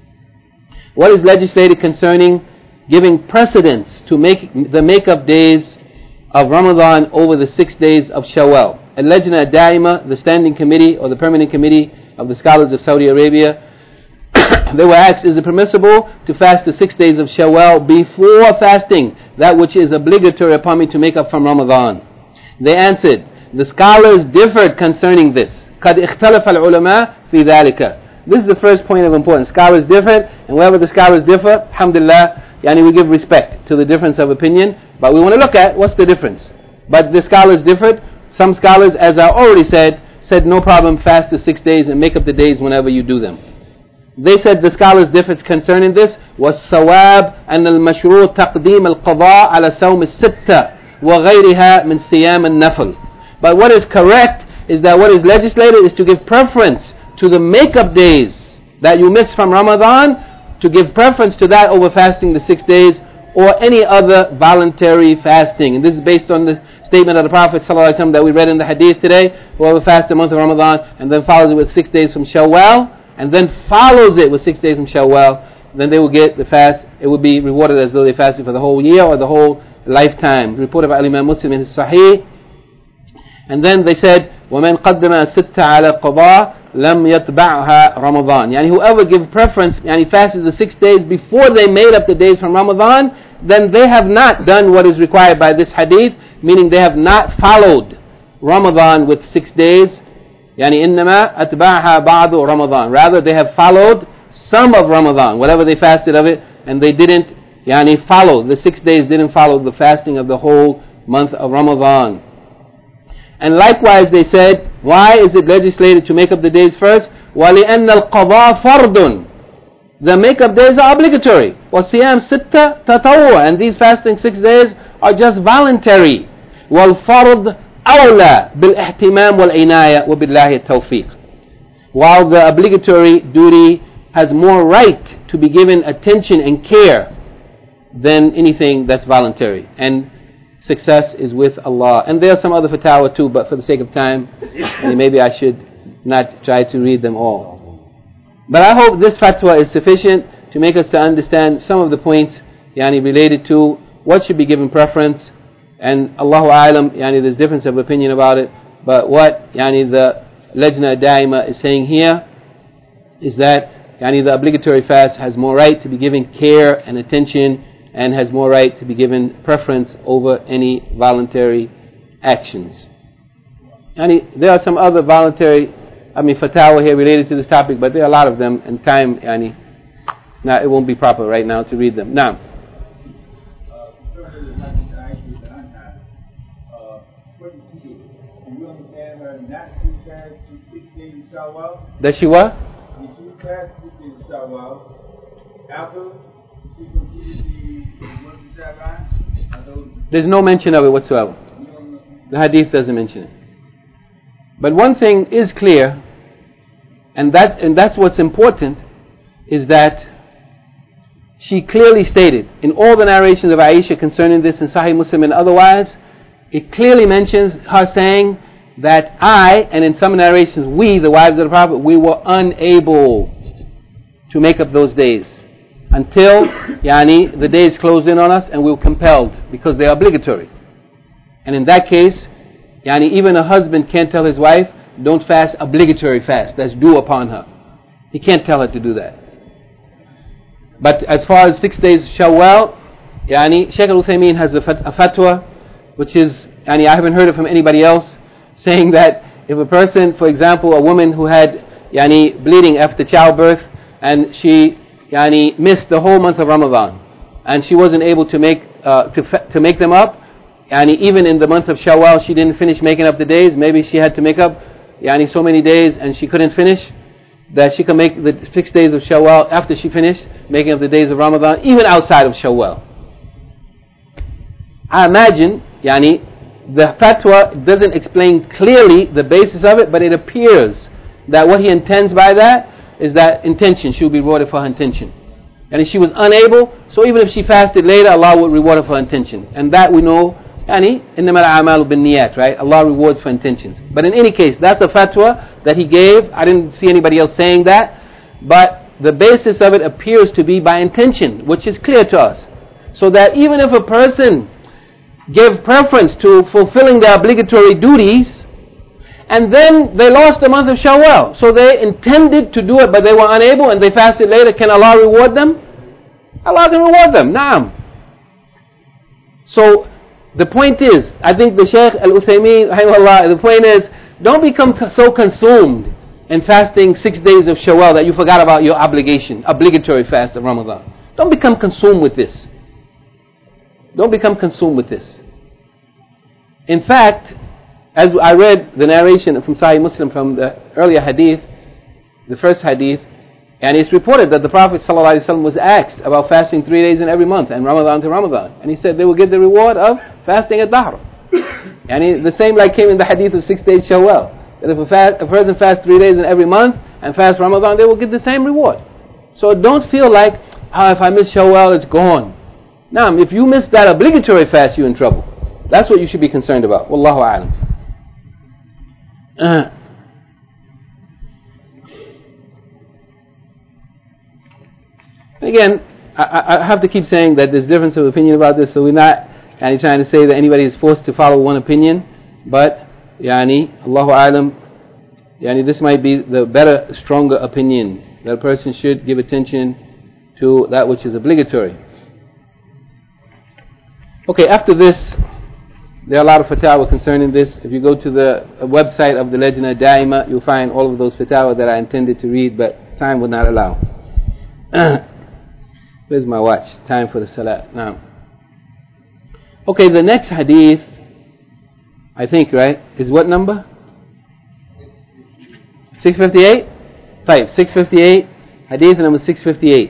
What is legislated concerning giving precedence to make the make-up days of Ramadan over the six days of Shawwal? Al-Lajna Da'ima, the standing committee or the permanent committee of the scholars of Saudi Arabia, they were asked, is it permissible to fast the six days of Shawwal before fasting that which is obligatory upon me to make up from Ramadan? They answered, the scholars differed concerning this. قَدْ اِخْتَلَفَ الْعُلَمَاء فِي ذَلِكَ. This is the first point of importance. Scholars differed, and wherever the scholars differ, alhamdulillah, yani we give respect to the difference of opinion, but we want to look at what's the difference. But the scholars differed. Some scholars, as I already said, said no problem, fast the six days and make up the days whenever you do them. They said the scholars differed concerning this. وَالصَّوَابِ أَنَّ الْمَشْرُوطَ تَقْدِيمَ الْقَضَاءِ عَلَى سَوْمِ السِّتَّةِ وَغَيْرِهَا مِنْ صِيَامِ النَّفْلِ. But what is correct is that what is legislated is to give preference to the make-up days that you miss from Ramadan, to give preference to that over fasting the six days or any other voluntary fasting. And this is based on the statement of the Prophet ﷺ that we read in the hadith today. Whoever fasts the month of Ramadan and then follows it with six days from Shawwal, and then follows it with six days from Shawwal, then they will get the fast. It will be rewarded as though they fasted for the whole year or the whole lifetime, reported by Imam Muslim in his Sahih. And then they said, وَمَنْ قَدَّمَ السِّتَّ عَلَى الْقَضَاءِ لَمْ يَتْبَعْهَا رَمَضَانِ. Yani whoever give preference, yani fasted the six days before they made up the days from Ramadan, then they have not done what is required by this hadith, meaning they have not followed Ramadan with six days. Yani إِنَّمَا أَتْبَعْهَا بَعْضُ رَمَضَانِ. Rather they have followed some of Ramadan, whatever they fasted of it, and they didn't yani follow, the six days didn't follow the fasting of the whole month of Ramadan. And likewise they said, why is it legislated to make up the days first? وَلِأَنَّ الْقَضَاءَ فَرْضٌ. The make-up days are obligatory. وَصِيَامْ سِتَّ تَطَوُّعٌ. And these fasting six days are just voluntary. وَالْفَرْض أَوْلَى بِالْإِحْتِمَامِ وَالْعِنَايَةِ وَبِاللَّهِ التَّوْفِيقِ. While the obligatory duty has more right to be given attention and care than anything that's voluntary. And success is with Allah. And there are some other fatwa too, but for the sake of time, maybe I should not try to read them all. But I hope this fatwa is sufficient to make us to understand some of the points yani, related to what should be given preference. And Allahu A'lam, yani, there's difference of opinion about it. But what yani, the Lajna Daima is saying here is that yani, the obligatory fast has more right to be given care and attention, and has more right to be given preference over any voluntary actions. Yani, there are some other voluntary, I mean, fatwa here related to this topic, but there are a lot of them, and time, yani, now it won't be proper right now to read them. Now, does she what? Did she fast six days of Shawwal after she completed the month of Sha'ban? There's no mention of it whatsoever. The hadith doesn't mention it. But one thing is clear, and that and that's what's important, is that she clearly stated in all the narrations of Aisha concerning this in Sahih Muslim and otherwise, it clearly mentions her saying that I, and in some narrations we, the wives of the Prophet, we were unable to make up those days until yani, the days closed in on us and we were compelled because they are obligatory. And in that case, yani, even a husband can't tell his wife, don't fast obligatory fast that's due upon her. He can't tell her to do that. But as far as six days Shawwal, yani, Shaykh al-Uthaymeen has a, fat- a fatwa which is, yani, I haven't heard it from anybody else, saying that if a person, for example, a woman who had yani, bleeding after childbirth, and she yani, missed the whole month of Ramadan, and she wasn't able to make uh, to fa- to make them up, yani, even in the month of Shawwal she didn't finish making up the days, maybe she had to make up yani, so many days and she couldn't finish, that she can make the six days of Shawwal after she finished making up the days of Ramadan, even outside of Shawwal. I imagine yani, the fatwa doesn't explain clearly the basis of it, but it appears that what he intends by that is that intention, she will be rewarded for her intention. And if she was unable, so even if she fasted later, Allah will reward her for her intention. And that we know, yani, إِنَّمَا الْأَعْمَالُ بِالنِّيَّاتِ, right? Allah rewards for intentions. But in any case, that's a fatwa that he gave. I didn't see anybody else saying that. But the basis of it appears to be by intention, which is clear to us. So that even if a person gave preference to fulfilling their obligatory duties, and then they lost the month of Shawwal, so they intended to do it but they were unable and they fasted later, can Allah reward them? Allah can reward them, naam. So the point is, I think the Shaykh al-Uthaymeen, the point is, don't become so consumed in fasting six days of Shawwal that you forgot about your obligation, obligatory fast of Ramadan. Don't become consumed with this. Don't become consumed with this. In fact, as I read the narration from Sahih Muslim from the earlier hadith, the first hadith, and it's reported that the Prophet ﷺ was asked about fasting three days in every month and Ramadan to Ramadan, and he said they will get the reward of fasting at Dahr. And he, the same like came in the hadith of six days Shawwal, that if a, fast, a person fasts three days in every month and fasts Ramadan, they will get the same reward. So don't feel like, oh, if I miss Shawwal, it's gone. Now, if you miss that obligatory fast, you're in trouble. That's what you should be concerned about. Wallahu a'lam. Uh. Again, I, I have to keep saying that there's difference of opinion about this, so we're not yani trying to say that anybody is forced to follow one opinion, but yani Allahu A'lam, yani this might be the better, stronger opinion, that a person should give attention to that which is obligatory. Okay, after this, there are a lot of fatwa concerning this. If you go to the website of the Lajna Daima, you'll find all of those fatwa that I intended to read, but time would not allow. Where's my watch? Time for the salat. Now, okay, the next hadith, I think, right, is what number? six fifty-eight? Five, six fifty-eight. Hadith number six fifty-eight.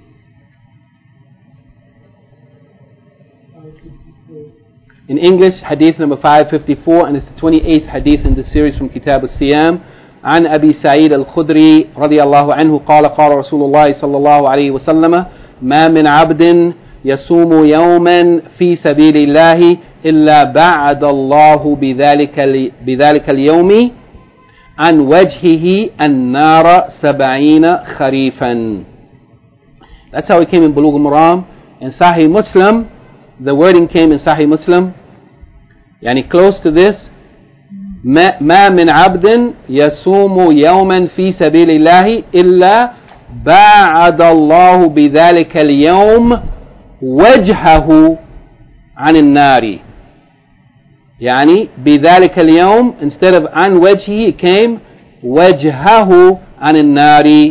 In English, hadith number five fifty-four, and it's the twenty-eighth hadith in the series from Kitab al-Siyam. عن أبي سعيد الخدري رضي الله عنه قال قال رسول الله صلى الله عليه وسلم ما من عبد يصوم يوما في سبيل الله إلا بعد الله بذلك بذلك اليوم عن وجهه النار سبعين خريفا. That's how it came in Bulugh al-Maram. In Sahih Muslim, the wording came in Sahih Muslim, يعني close to this, ما, ما من عبد يصوم يوما في سبيل الله إلا باعد الله بذلك اليوم وجهه عن النار. يعني بذلك اليوم, instead of عن وجهه, it came وجهه عن النار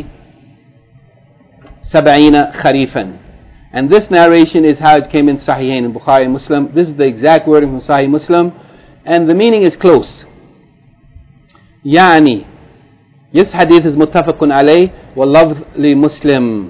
سبعين خريفا. And this narration is how it came in Sahihain in Bukhari and Muslim. This is the exact wording from Sahih Muslim, and the meaning is close. يعني, this hadith is muttafaq alayh wa lafz li Muslim.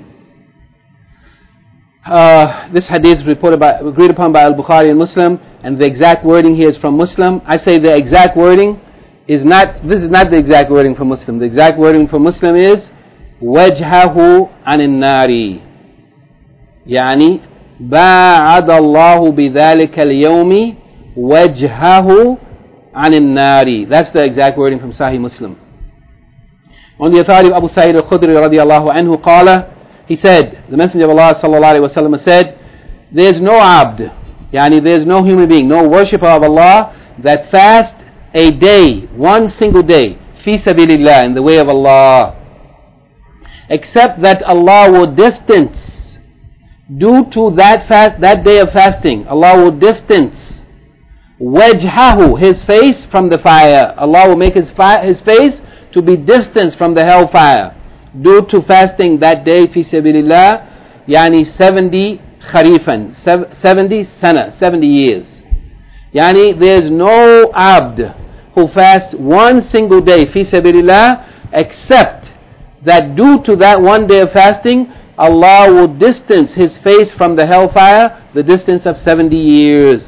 Uh, this hadith is reported by, agreed upon by Al-Bukhari and Muslim, and the exact wording here is from Muslim. I say the exact wording is not, this is not the exact wording from Muslim. The exact wording from Muslim is وَجْهَهُ عَنِ النَّارِ, يعني باعد الله بذلك اليوم وجهه عن النار. That's the exact wording from Sahih Muslim. On the authority of Abu Sa'id al-Khudri radiallahu anhu قال, he said, the Messenger of Allah sallallahu alayhi wa sallam said, there's no abd, yani there's no human being, no worshipper of Allah that fast a day, one single day, fi sabilillah, in the way of Allah, except that Allah will distance, due to that fast, that day of fasting, Allah will distance wajhahu, his face, from the fire. Allah will make his, fi- his face to be distanced from the hellfire due to fasting that day fi sabilillah, yani seventy kharifan, seventy sana, seventy years. Yani there's no abd who fasts one single day fi sabilillah, except that due to that one day of fasting, Allah will distance his face from the hellfire the distance of seventy years.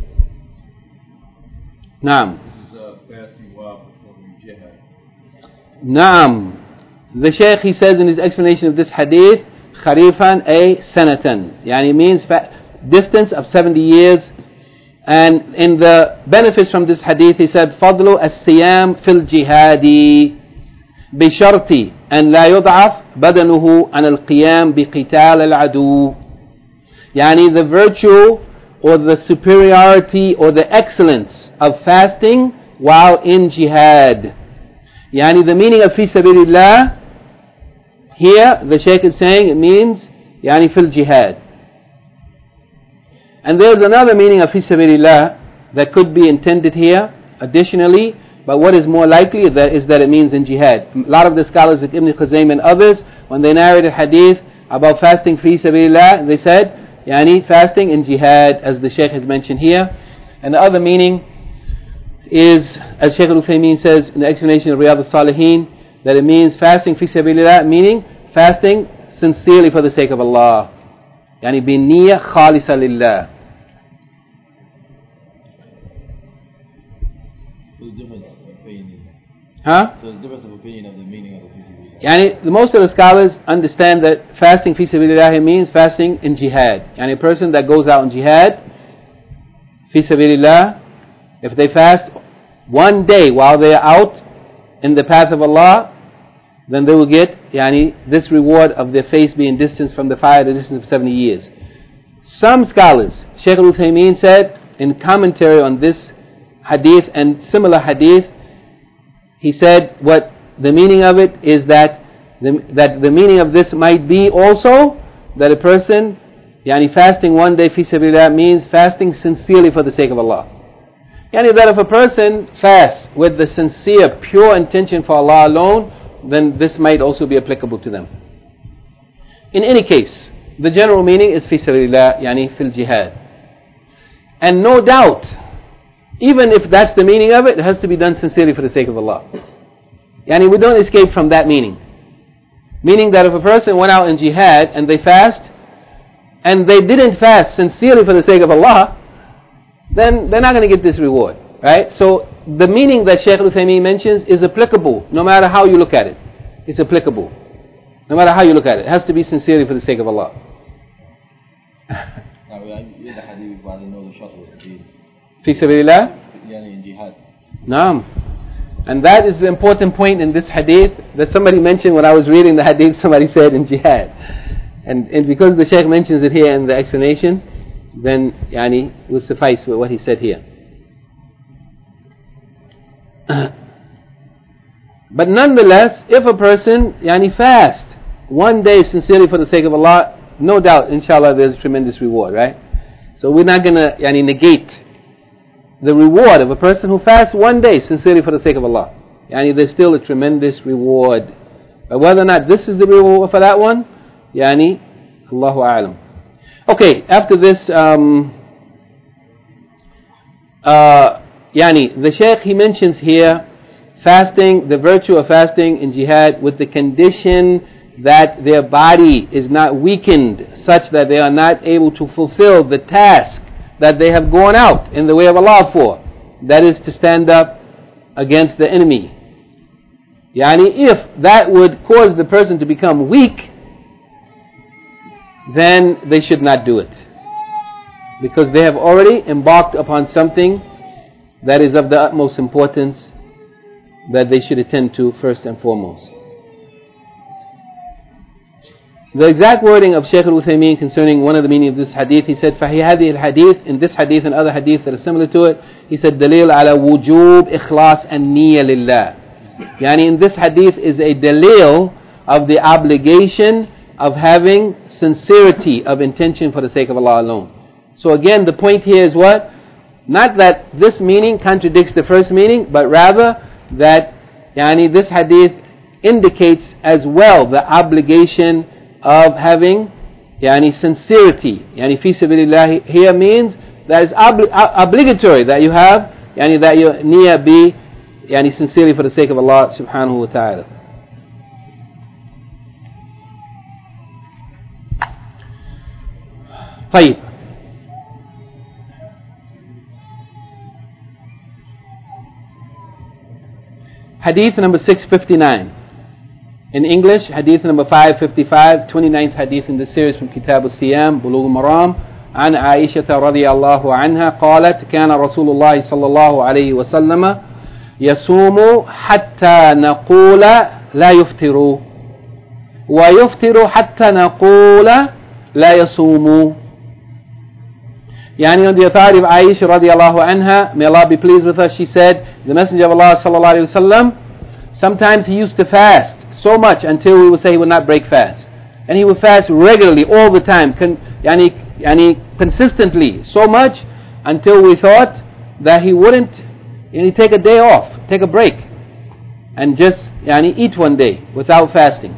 Naam. This is uh, fasting while performing jihad. Naam. The Shaykh, he says in his explanation of this hadith, kharifan ay sanatan, yani means fa- distance of seventy years. And in the benefits from this hadith, he said, فضل الصيام في الجهاد بشرط أن لا يضعف بدنه عن القيام بقتال العدو. Yani the virtue or the superiority or the excellence of fasting while in jihad. Yani the meaning of fi sabilillah here, the Shaykh is saying it means yani fil jihad. And there's another meaning of fi sabilillah that could be intended here additionally, but what is more likely that is that it means in jihad. A lot of the scholars like Ibn Khuzaym and others, when they narrated hadith about fasting fi sabilillah, they said yani fasting in jihad, as the Shaykh has mentioned here. And the other meaning is, as Shaykh al-Uthaymeen says in the explanation of Riyadh al-Salihin, that it means fasting fi sabilillah, meaning fasting sincerely for the sake of Allah, yani bin niyyah khalisa lillah. There's a difference of opinion. Huh? So there's a difference of opinion of the meaning of the fi sabilillah. Yani the most of the scholars understand that fasting fi sabilillah means fasting in jihad. Yani a person that goes out in jihad fi sabilillah, if they fast one day while they are out in the path of Allah, then they will get yani this reward of their face being distanced from the fire, the distance of seventy years. Some scholars Shaykh al-Uthaymeen said in commentary on this hadith and similar hadith, he said what the meaning of it is that the, that the meaning of this might be also that a person, yani fasting one day fi sabilillah means fasting sincerely for the sake of Allah. Yani that if a person fasts with the sincere, pure intention for Allah alone, then this might also be applicable to them. In any case, the general meaning is fi sabilillah, yani fil jihad. And no doubt, even if that's the meaning of it, it has to be done sincerely for the sake of Allah. Yani we don't escape from that meaning. Meaning that if a person went out in jihad and they fast, and they didn't fast sincerely for the sake of Allah, then they're not going to get this reward. Right? So the meaning that Shaykh al-Uthaymeen mentions is applicable no matter how you look at it. It's applicable. No matter how you look at it. It has to be sincerely for the sake of Allah. Fi sabilillah? In jihad. Naam. And that is the important point in this hadith that somebody mentioned when I was reading the hadith. Somebody said in jihad. And, and because the Shaykh mentions it here in the explanation, then yani will suffice with what he said here. But nonetheless, if a person yani fast one day sincerely for the sake of Allah, no doubt, inshallah, there's a tremendous reward, right? So we're not going to yani negate the reward of a person who fasts one day sincerely for the sake of Allah. Yani there's still a tremendous reward. But whether or not this is the reward for that one, yani Allahu a'lam. Okay, after this, um, uh, yani the Shaykh, he mentions here fasting, the virtue of fasting in jihad with the condition that their body is not weakened such that they are not able to fulfill the task that they have gone out in the way of Allah for. That is to stand up against the enemy. Yani if that would cause the person to become weak, then they should not do it. Because they have already embarked upon something that is of the utmost importance that they should attend to first and foremost. The exact wording of Shaykh al-Uthaymeen concerning one of the meaning of this hadith, he said, فَهِي هَذِهِ الْحَدِيث, in this hadith and other hadith that are similar to it, he said, دَلِيل عَلَى وُجُوبِ إِخْلَاص النِّيَّةِ لِلَّهِ. Yani in this hadith is a dalil of the obligation of having sincerity of intention for the sake of Allah alone. So again, the point here is what? Not that this meaning contradicts the first meaning, but rather that yani this hadith indicates as well the obligation of having yani sincerity. Yani fi sabilillah here means that it's obli- obligatory that you have yani that your niyyah be yani sincerely for the sake of Allah subhanahu wa ta'ala. طيب. Hadith number six fifty-nine. In English, hadith number five fifty-five, twenty-ninth hadith in the series from Kitab al-Siyam, Bulugh al-Maram, عن عائشة رضي الله عنها قالت كان رسول الله صلى الله عليه وسلم يصوم حتى نقول لا يفطر ويفطر حتى نقول لا يصوم. Yani on the authority of Aisha radiallahu anha, may Allah be pleased with her, she said, the Messenger of Allah sallallahu alayhi wa sallam, sometimes he used to fast so much until we would say he would not break fast. And he would fast regularly, all the time, con, yani, yani consistently, so much until we thought that he wouldn't yani, take a day off, take a break, and just yani, eat one day without fasting.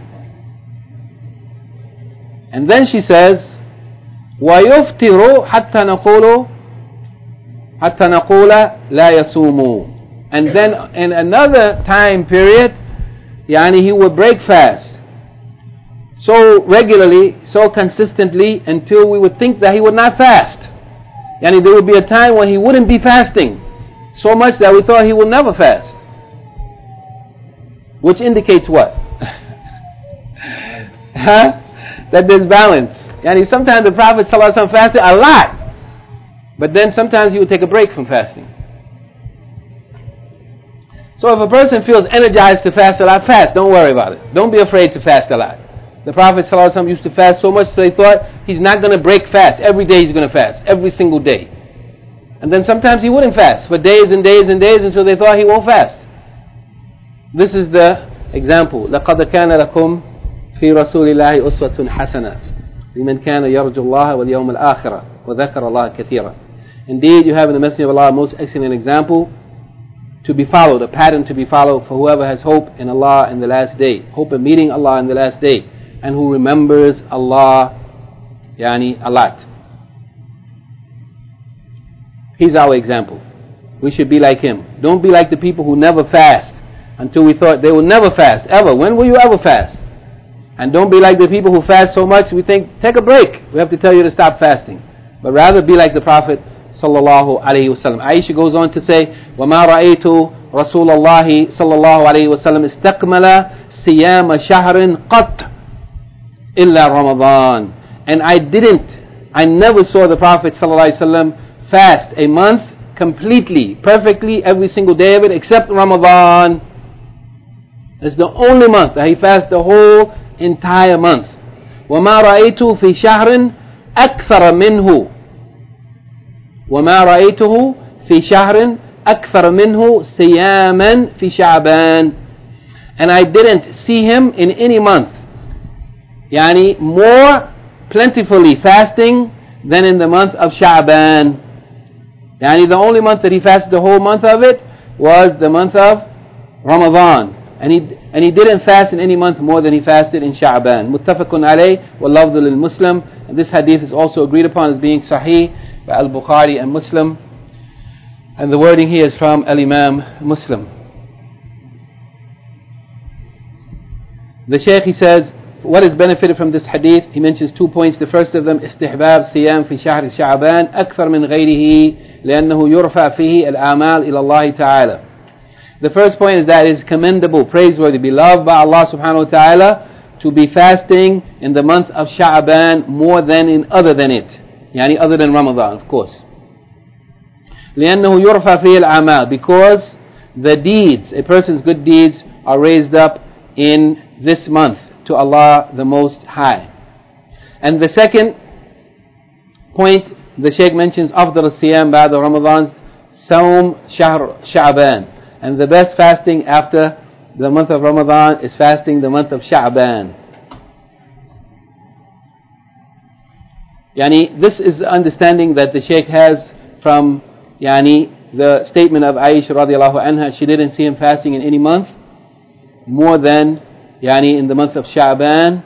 And then she says, وَيُفْتِرُ حَتَّى نَقُولُ حَتَّى نَقُولَ لَا يَصُومُ. And then in another time period, yani he would break fast so regularly, so consistently, until we would think that he would not fast. Yani there would be a time when he wouldn't be fasting, so much that we thought he would never fast. Which indicates what? Huh? That there's balance. Yani sometimes the Prophet ﷺ fasted a lot, but then sometimes he would take a break from fasting. So if a person feels energized to fast a lot, fast. Don't worry about it. Don't be afraid to fast a lot. the Prophet ﷺ used to fast so much so they thought he's not going to break fast. Every day he's going to fast, every single day. And then sometimes he wouldn't fast for days and days and days until they thought he won't fast. This is the example. لَقَدْ كَانَ لَكُمْ فِي رَسُولِ اللَّهِ أُسْوَةٌ حَسَنَةٌ لِمَنْ كَانَ يَرْجُو اللَّهَ وَالْيَوْمَ الْآخِرَ وَذَكَرَ اللَّهَ كَثِيرًا. Indeed, you have in the Messenger of Allah a most excellent example to be followed, a pattern to be followed for whoever has hope in Allah in the last day, hope in meeting Allah in the last day, and who remembers Allah yani a lot. He's our example. We should be like him. Don't be like the people who never fast until we thought they will never fast, ever. When will you ever fast? And don't be like the people who fast so much we think, take a break. We have to tell you to stop fasting. But rather be like the Prophet sallallahu alayhi wa sallam. Aisha goes on to say, وَمَا رَأَيْتُ رَسُولَ اللَّهِ صلى الله عليه وسلم اسْتَكْمَلَ صِيَامَ شَهْرٍ قَطْ إِلَّا رَمَضَانَ. And I didn't, I never saw the Prophet sallallahu alayhi wa sallam fast a month completely, perfectly, every single day of it, except Ramadan. It's the only month that he fasted the whole entire month. وَمَا رَأَيْتُ فِي شَهْرٍ أَكْثَرَ مِنْهُ وَمَا رَأَيْتُهُ فِي شَهْرٍ أَكْثَرَ مِنْهُ صِيَامًا فِي شَعْبَانَ. And I didn't see him in any month, yani more plentifully fasting than in the month of Sha'ban. Yani the only month that he fasted the whole month of it was the month of Ramadan. And he, and he didn't fast in any month more than he fasted in Sha'ban. Muttafaqun alayh wa lafdhu lil Muslim. And this hadith is also agreed upon as being Sahih by Al-Bukhari and Muslim. And the wording here is from Al-Imam Muslim. The Shaykh, he says, what is benefited from this hadith? He mentions two points. The first of them, استحباب صيام في شهر شعبان أكثر من غيره لأنه يرفع فيه الأعمال إلى الله تعالى. The first point is that it is commendable, praiseworthy, beloved by Allah subhanahu wa ta'ala to be fasting in the month of Sha'ban more than in other than it. Yani other than Ramadan, of course. لأنه يرفع فيه الأعمال, because the deeds, a person's good deeds, are raised up in this month to Allah the Most High. And the second point, the Shaykh mentions أفضل الصيام بعد رمضان صوم شهر شعبان. And the best fasting after the month of Ramadan is fasting the month of Sha'ban. Yani, this is the understanding that the Shaykh has from yani, the statement of Aisha radiallahu anha. She didn't see him fasting in any month more than yani, in the month of Sha'ban.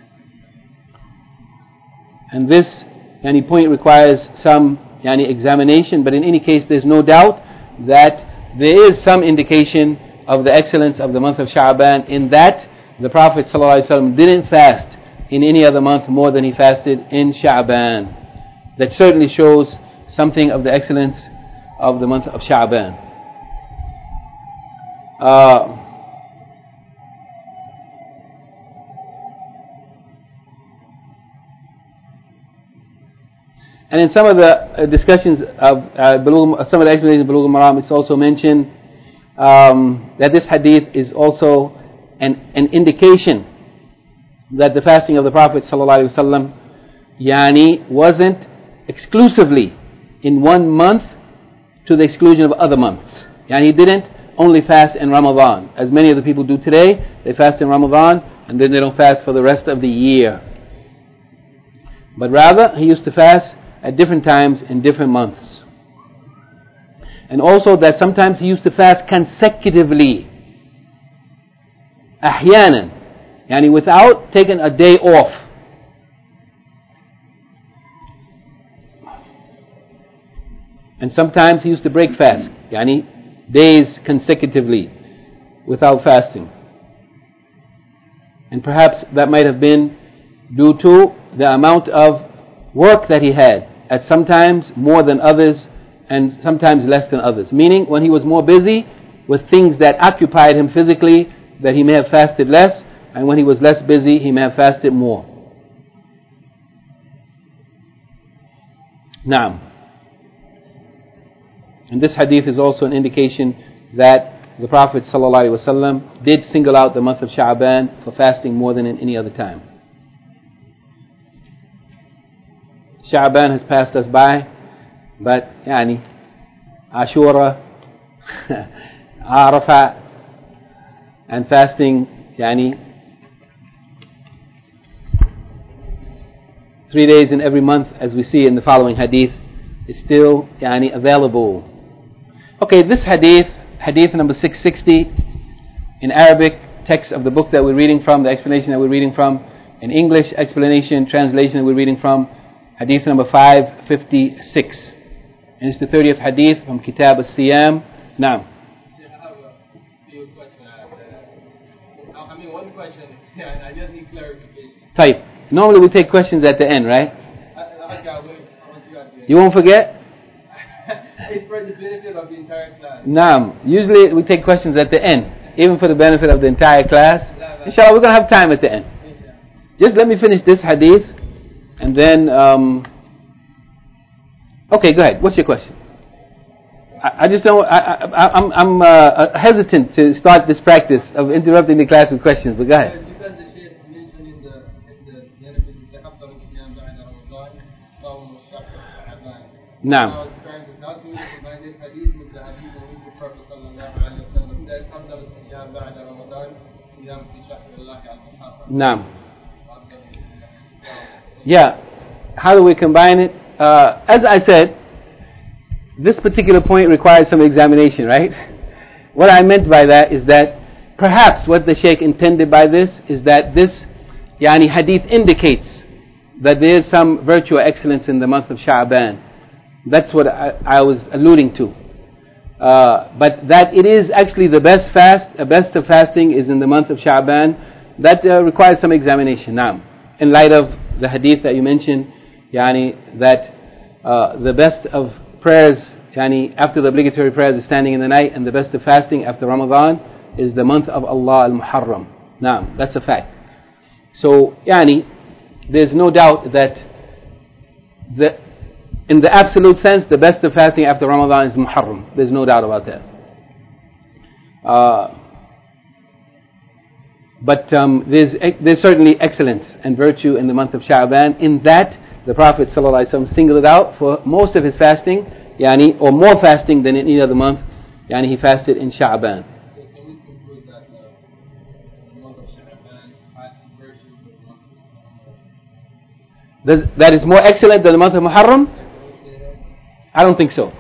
And this yani, point requires some yani, examination, but in any case there's no doubt that there is some indication of the excellence of the month of Sha'ban in that the Prophet ﷺ didn't fast in any other month more than he fasted in Sha'ban. That certainly shows something of the excellence of the month of Sha'ban. Uh, And in some of the uh, discussions of uh, Bulugh, some of the explanations of Bulugh al-Maram, it's also mentioned um, that this hadith is also an, an indication that the fasting of the Prophet sallallahu alaihi wasallam yani wasn't exclusively in one month to the exclusion of other months. Yani he didn't only fast in Ramadan, as many of the people do today. They fast in Ramadan and then they don't fast for the rest of the year. But rather, he used to fast at different times in different months. And also that sometimes he used to fast consecutively, ahyanan, yani without taking a day off. And sometimes he used to break fast, yani days consecutively without fasting. And perhaps that might have been due to the amount of work that he had, at sometimes more than others and sometimes less than others. Meaning, when he was more busy with things that occupied him physically, that he may have fasted less, and when he was less busy, he may have fasted more. Naam. And this hadith is also an indication that the Prophet ﷺ did single out the month of Sha'ban for fasting more than in any other time. Sha'ban has passed us by, but yani Ashura, Arafah, and fasting yani three days in every month, as we see in the following hadith, is still yani available. Okay, this hadith, hadith number six sixty, in Arabic text of the book that we're reading from, the explanation that we're reading from, in English explanation, translation that we're reading from, hadith number five fifty-six. And it's the thirtieth hadith from Kitab al-Siyam. Now. I have a few questions. Uh, I mean, one question, and I just need clarification. Type. Normally we take questions at the end, right? I, okay, I'll wait. I'll wait you at the end. You won't forget? It's for the benefit of the entire class. Naam. Usually we take questions at the end, even for the benefit of the entire class. Inshallah, we're going to have time at the end. Just let me finish this hadith, and then, um, okay, go ahead. What's your question? I, I just don't, I, I, I'm, I'm uh, hesitant to start this practice of interrupting the class with questions, but go ahead. Because the Shaykh mentioned in the, in the benefit of the Haftar al-Siyam ba'da Ramadan, Sawm al-Shahr al-Sha'ban. Naam. I was trying to calculate and combine this hadith with the hadith in which the Prophet sallallahu alayhi wa sallam said, Haftar al-Siyam ba'da Ramadan, Siyam fi Shahr Allah al-Muharram. Naam. Yeah. How do we combine it? Uh, as I said, this particular point requires some examination, right? What I meant by that is that perhaps what the Shaykh intended by this is that this yani hadith indicates that there is some virtue or excellence in the month of Sha'ban. That's what I, I was alluding to. Uh, but that it is actually the best fast, the best of fasting is in the month of Sha'ban, that uh, requires some examination. Now, in light of the hadith that you mentioned, yani that uh, the best of prayers, yani after the obligatory prayers is standing in the night, and the best of fasting after Ramadan is the month of Allah al-Muharram. Now, that's a fact. So, yani, there's no doubt that the, in the absolute sense, the best of fasting after Ramadan is Muharram. There's no doubt about that. Uh, but um, there's there's certainly excellence and virtue in the month of Sha'ban, in that the Prophet ﷺ singled it out for most of his fasting, yani, or more fasting than in any other month. Yani he fasted in Sha'ban. So can we conclude that uh, the month of Sha'ban has virtue with the month of Muharram? Does, that is more excellent than the month of Muharram? I don't think so.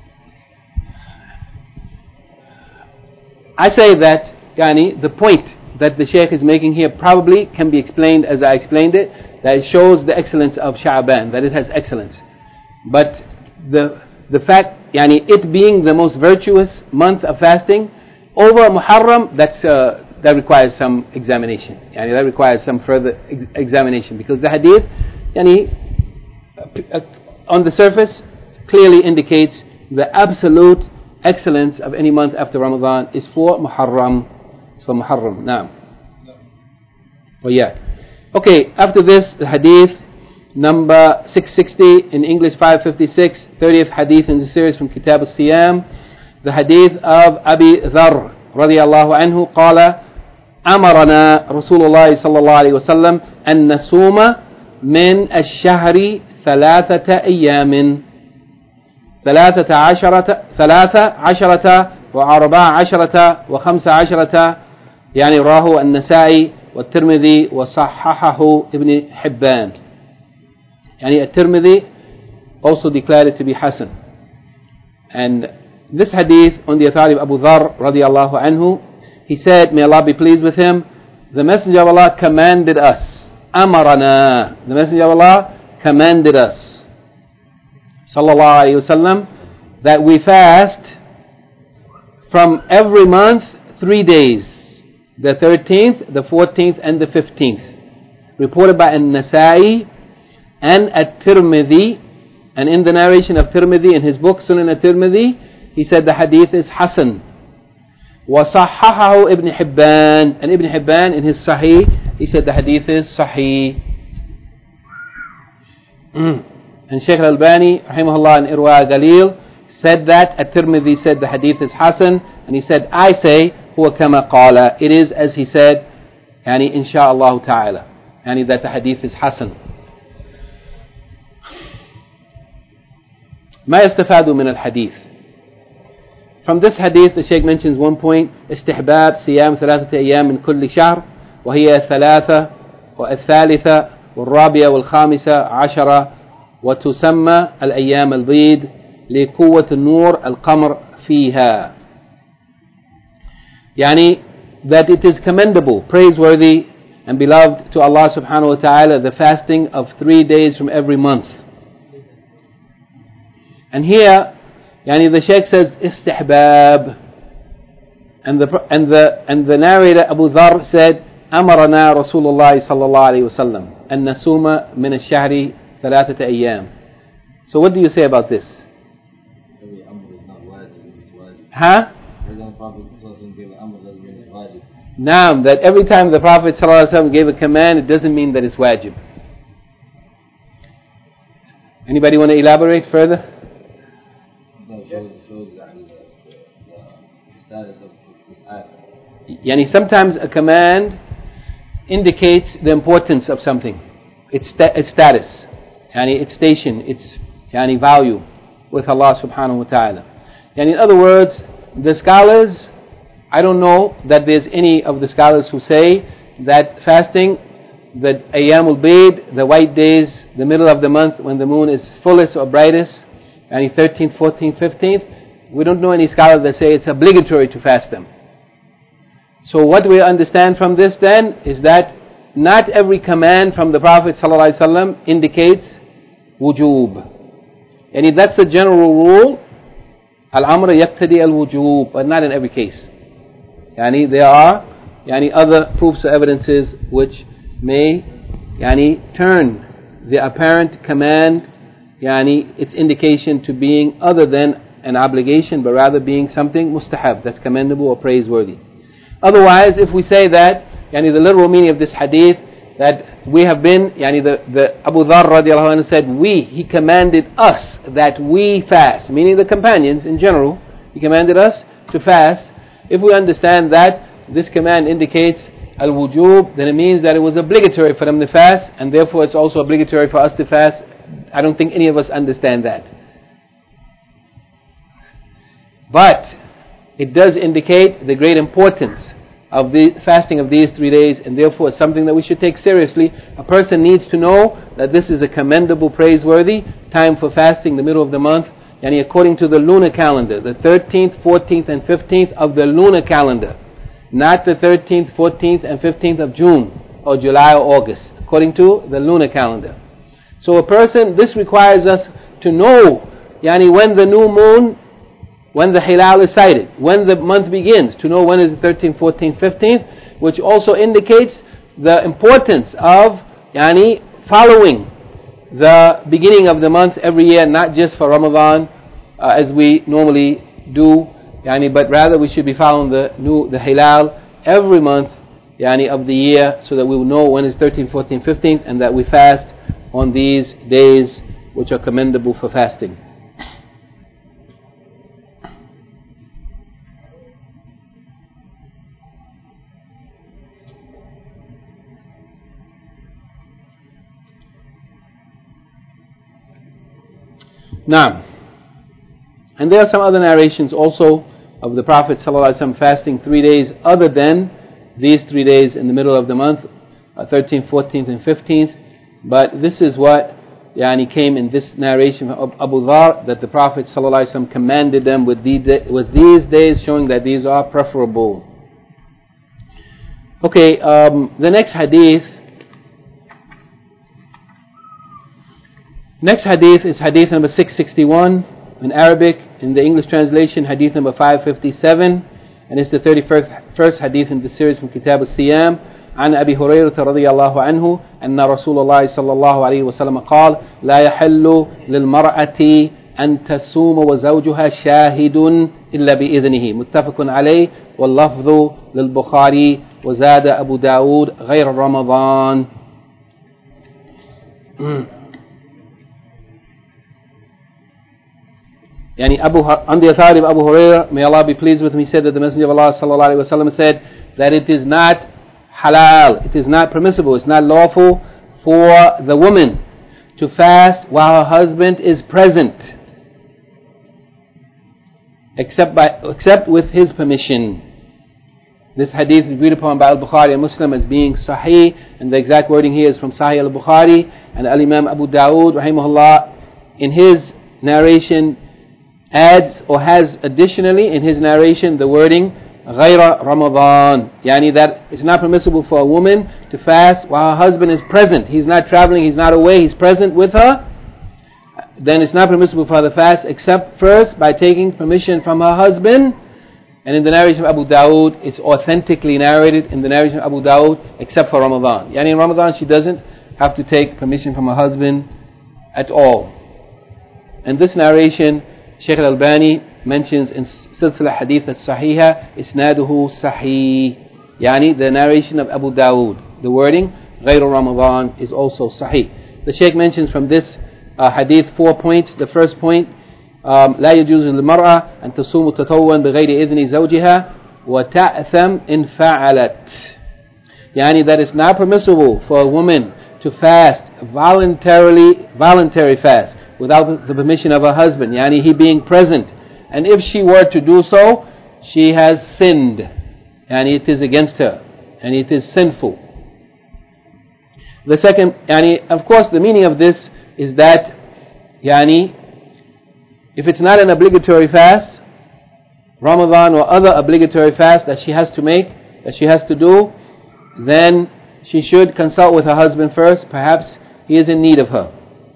I say that yani, the point that the Shaykh is making here probably can be explained as I explained it, that it shows the excellence of Sha'ban, that it has excellence. But the the fact, yani, it being the most virtuous month of fasting over Muharram, that's uh, that requires some examination. Yani, that requires some further ex- examination, because the hadith, yani, uh, on the surface, clearly indicates the absolute excellence of any month after Ramadan is for Muharram. It's for Muharram. Now, oh yeah. Okay. After this, the hadith number six sixty in English, five fifty-six, thirtieth hadith in the series from Kitab al-Siyam. The hadith of Abi Dharr radiyallahu anhu قال أمرنا رسول الله صلى الله عليه وسلم أن نصوم من الشهر ثلاثة أيام ثلاثة عشرة ثلاثة عشرة وأربع عشرة وخمس عشرة، يعني رواه النسائي والترمذي وصححه ابن حبان. يعني الترمذي also declared it to be Hasan. And this hadith on the authority of Abu Dharr radiyallahu anhu, he said, may Allah be pleased with him, the Messenger of Allah commanded us, Amarana, the Messenger of Allah commanded us, sallallahu alayhi wasallam, that we fast from every month three days, the thirteenth, the fourteenth and the fifteenth, reported by An-Nasai and At-Tirmidhi. And in the narration of Tirmidhi in his book Sunan At-Tirmidhi, he said the hadith is Hasan. وصححه Ibn Hibban, and Ibn Hibban in his Sahih, he said the hadith is Sahih. And Shaykh Al-Albani rahimahullah in Irwa Galil said that At-Tirmidhi said the hadith is Hasan, and he said, I say huwa kama qala, it is as he said, yani insha'Allah ta'ala, yani that the hadith is Hasan. ما يستفاد من الحديث. From this hadith, the Shaykh mentions one point: استحباب صيام ثلاثة أيام من كل شهر، وهي الثلاثة والثالثة والرابعة والخامسة عشرة، وتسمى الأيام البيض لقوة النور القمر فيها. يعني that it is commendable, praiseworthy and beloved to Allah subhanahu wa ta'ala the fasting of three days from every month. And here, yani the Shaykh says istihbab, and the and the and the narrator Abu Dharr said أمرنا رسول الله صلى الله عليه وسلم أن نصوم من الشهر ثلاثة أيام. So what do you say about this? Every amr is not wajib, it's wajib. Huh? The Prophet gave an amr doesn't mean it's wajib. Naam, that every time the Prophet ﷺ gave a command, it doesn't mean that it's wajib. Anybody want to elaborate further? No, it shows, shows the, the, the status of this ayah. Yani sometimes a command indicates the importance of something, its, sta- its status, yani its station, its yani value with Allah subhanahu wa ta'ala. Yani in other words, the scholars, I don't know that there's any of the scholars who say that fasting, the Ayyamul Bayd, the white days, the middle of the month when the moon is fullest or brightest, and thirteenth, fourteenth, fifteenth, we don't know any scholars that say it's obligatory to fast them. So what we understand from this then is that not every command from the Prophet ﷺ indicates wujub. And that's the general rule, al-amr yaqtadi al-wujub, but not in every case. Yani there are yani other proofs or evidences which may yani turn the apparent command, yani its indication to being other than an obligation, but rather being something mustahab, that's commendable or praiseworthy. Otherwise, if we say that yani the literal meaning of this hadith, that we have been, yani the, the Abu Dharr radiallahu anhu said, we, he commanded us that we fast, meaning the companions in general, he commanded us to fast. If we understand that this command indicates al-wujub, then it means that it was obligatory for them to fast, and therefore it's also obligatory for us to fast. I don't think any of us understand that. But it does indicate the great importance of the fasting of these three days, and therefore it's something that we should take seriously. A person needs to know that this is a commendable, praiseworthy time for fasting, the middle of the month, and according to the lunar calendar, the thirteenth, fourteenth and fifteenth of the lunar calendar, not the thirteenth, fourteenth and fifteenth of June or July or August, according to the lunar calendar. So a person, this requires us to know yani when the new moon, when the hilal is sighted, when the month begins, to know when is the thirteenth, fourteenth, fifteenth, which also indicates the importance of yani following the beginning of the month every year, not just for Ramadan uh, as we normally do, yani, but rather we should be following the new the hilal every month yani of the year, so that we will know when is thirteenth, fourteenth, fifteenth, and that we fast on these days which are commendable for fasting. Now, and there are some other narrations also of the Prophet ﷺ fasting three days other than these three days in the middle of the month, uh, thirteenth, fourteenth and fifteenth. But this is what yani, came in this narration of Abu Dharr, that the Prophet ﷺ commanded them with these, with these days, showing that these are preferable. Okay, um, the next hadith. Next hadith is hadith number six sixty-one in Arabic. In the English translation, hadith number five fifty-seven, and it's the thirty-first hadith in the series from Kitab al-Siyam. عن أبي هريرة رضي الله عنه أن رسول الله صلى الله عليه وسلم قال لا يحل للمرأة أن تصوم وزوجها شاهد إلا بإذنه متفق عليه واللفظ للبخاري وزاد أبو داود غير رمضان. Yani Abu, on the authority of Abu Hurairah, may Allah be pleased with him, he said that the Messenger of Allah sallallahu alaihi wasallam said that it is not halal, it is not permissible, it's not lawful for the woman to fast while her husband is present. except by except with his permission. This hadith is agreed upon by Al-Bukhari and Muslim as being Sahih, and the exact wording here is from Sahih Al-Bukhari. And Al-Imam Abu Dawood rahimahullah in his narration adds or has additionally in his narration the wording غَيْرَ Ramadan, yani that it's not permissible for a woman to fast while her husband is present. He's not traveling, he's not away, he's present with her. Then it's not permissible for her to fast except first by taking permission from her husband. And in the narration of Abu Dawood, it's authentically narrated in the narration of Abu Dawood except for Ramadan. Yani in Ramadan she doesn't have to take permission from her husband at all. And this narration Shaykh Al-Albani mentions in Silsila Hadith Al-Sahiha, Isnaduhu Sahih, yani the narration of Abu Dawood, the wording غير Ramadan is also Sahih. The Shaykh mentions from this uh, hadith four points. The first point, um, لا يجوز للمرأة أن تصوم تطوعا بغير إذن زوجها وتأثم إن فعلت, yani that it's not permissible for a woman to fast voluntarily, voluntary fast without the permission of her husband, yani he being present. And if she were to do so, she has sinned, yani it is against her, and it is sinful. The second, yani of course the meaning of this is that, yani if it's not an obligatory fast, Ramadan or other obligatory fast that she has to make, that she has to do, then she should consult with her husband first. Perhaps he is in need of her.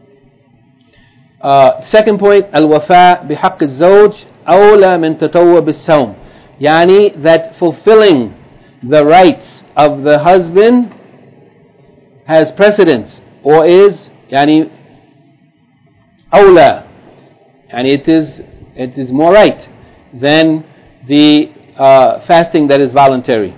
Uh, second point, al-wafa bihaqq al-zawj awla min tatawwu bis-sawm, yani that fulfilling the rights of the husband has precedence, or is yani awla, and it is it is more right than the uh, fasting that is voluntary.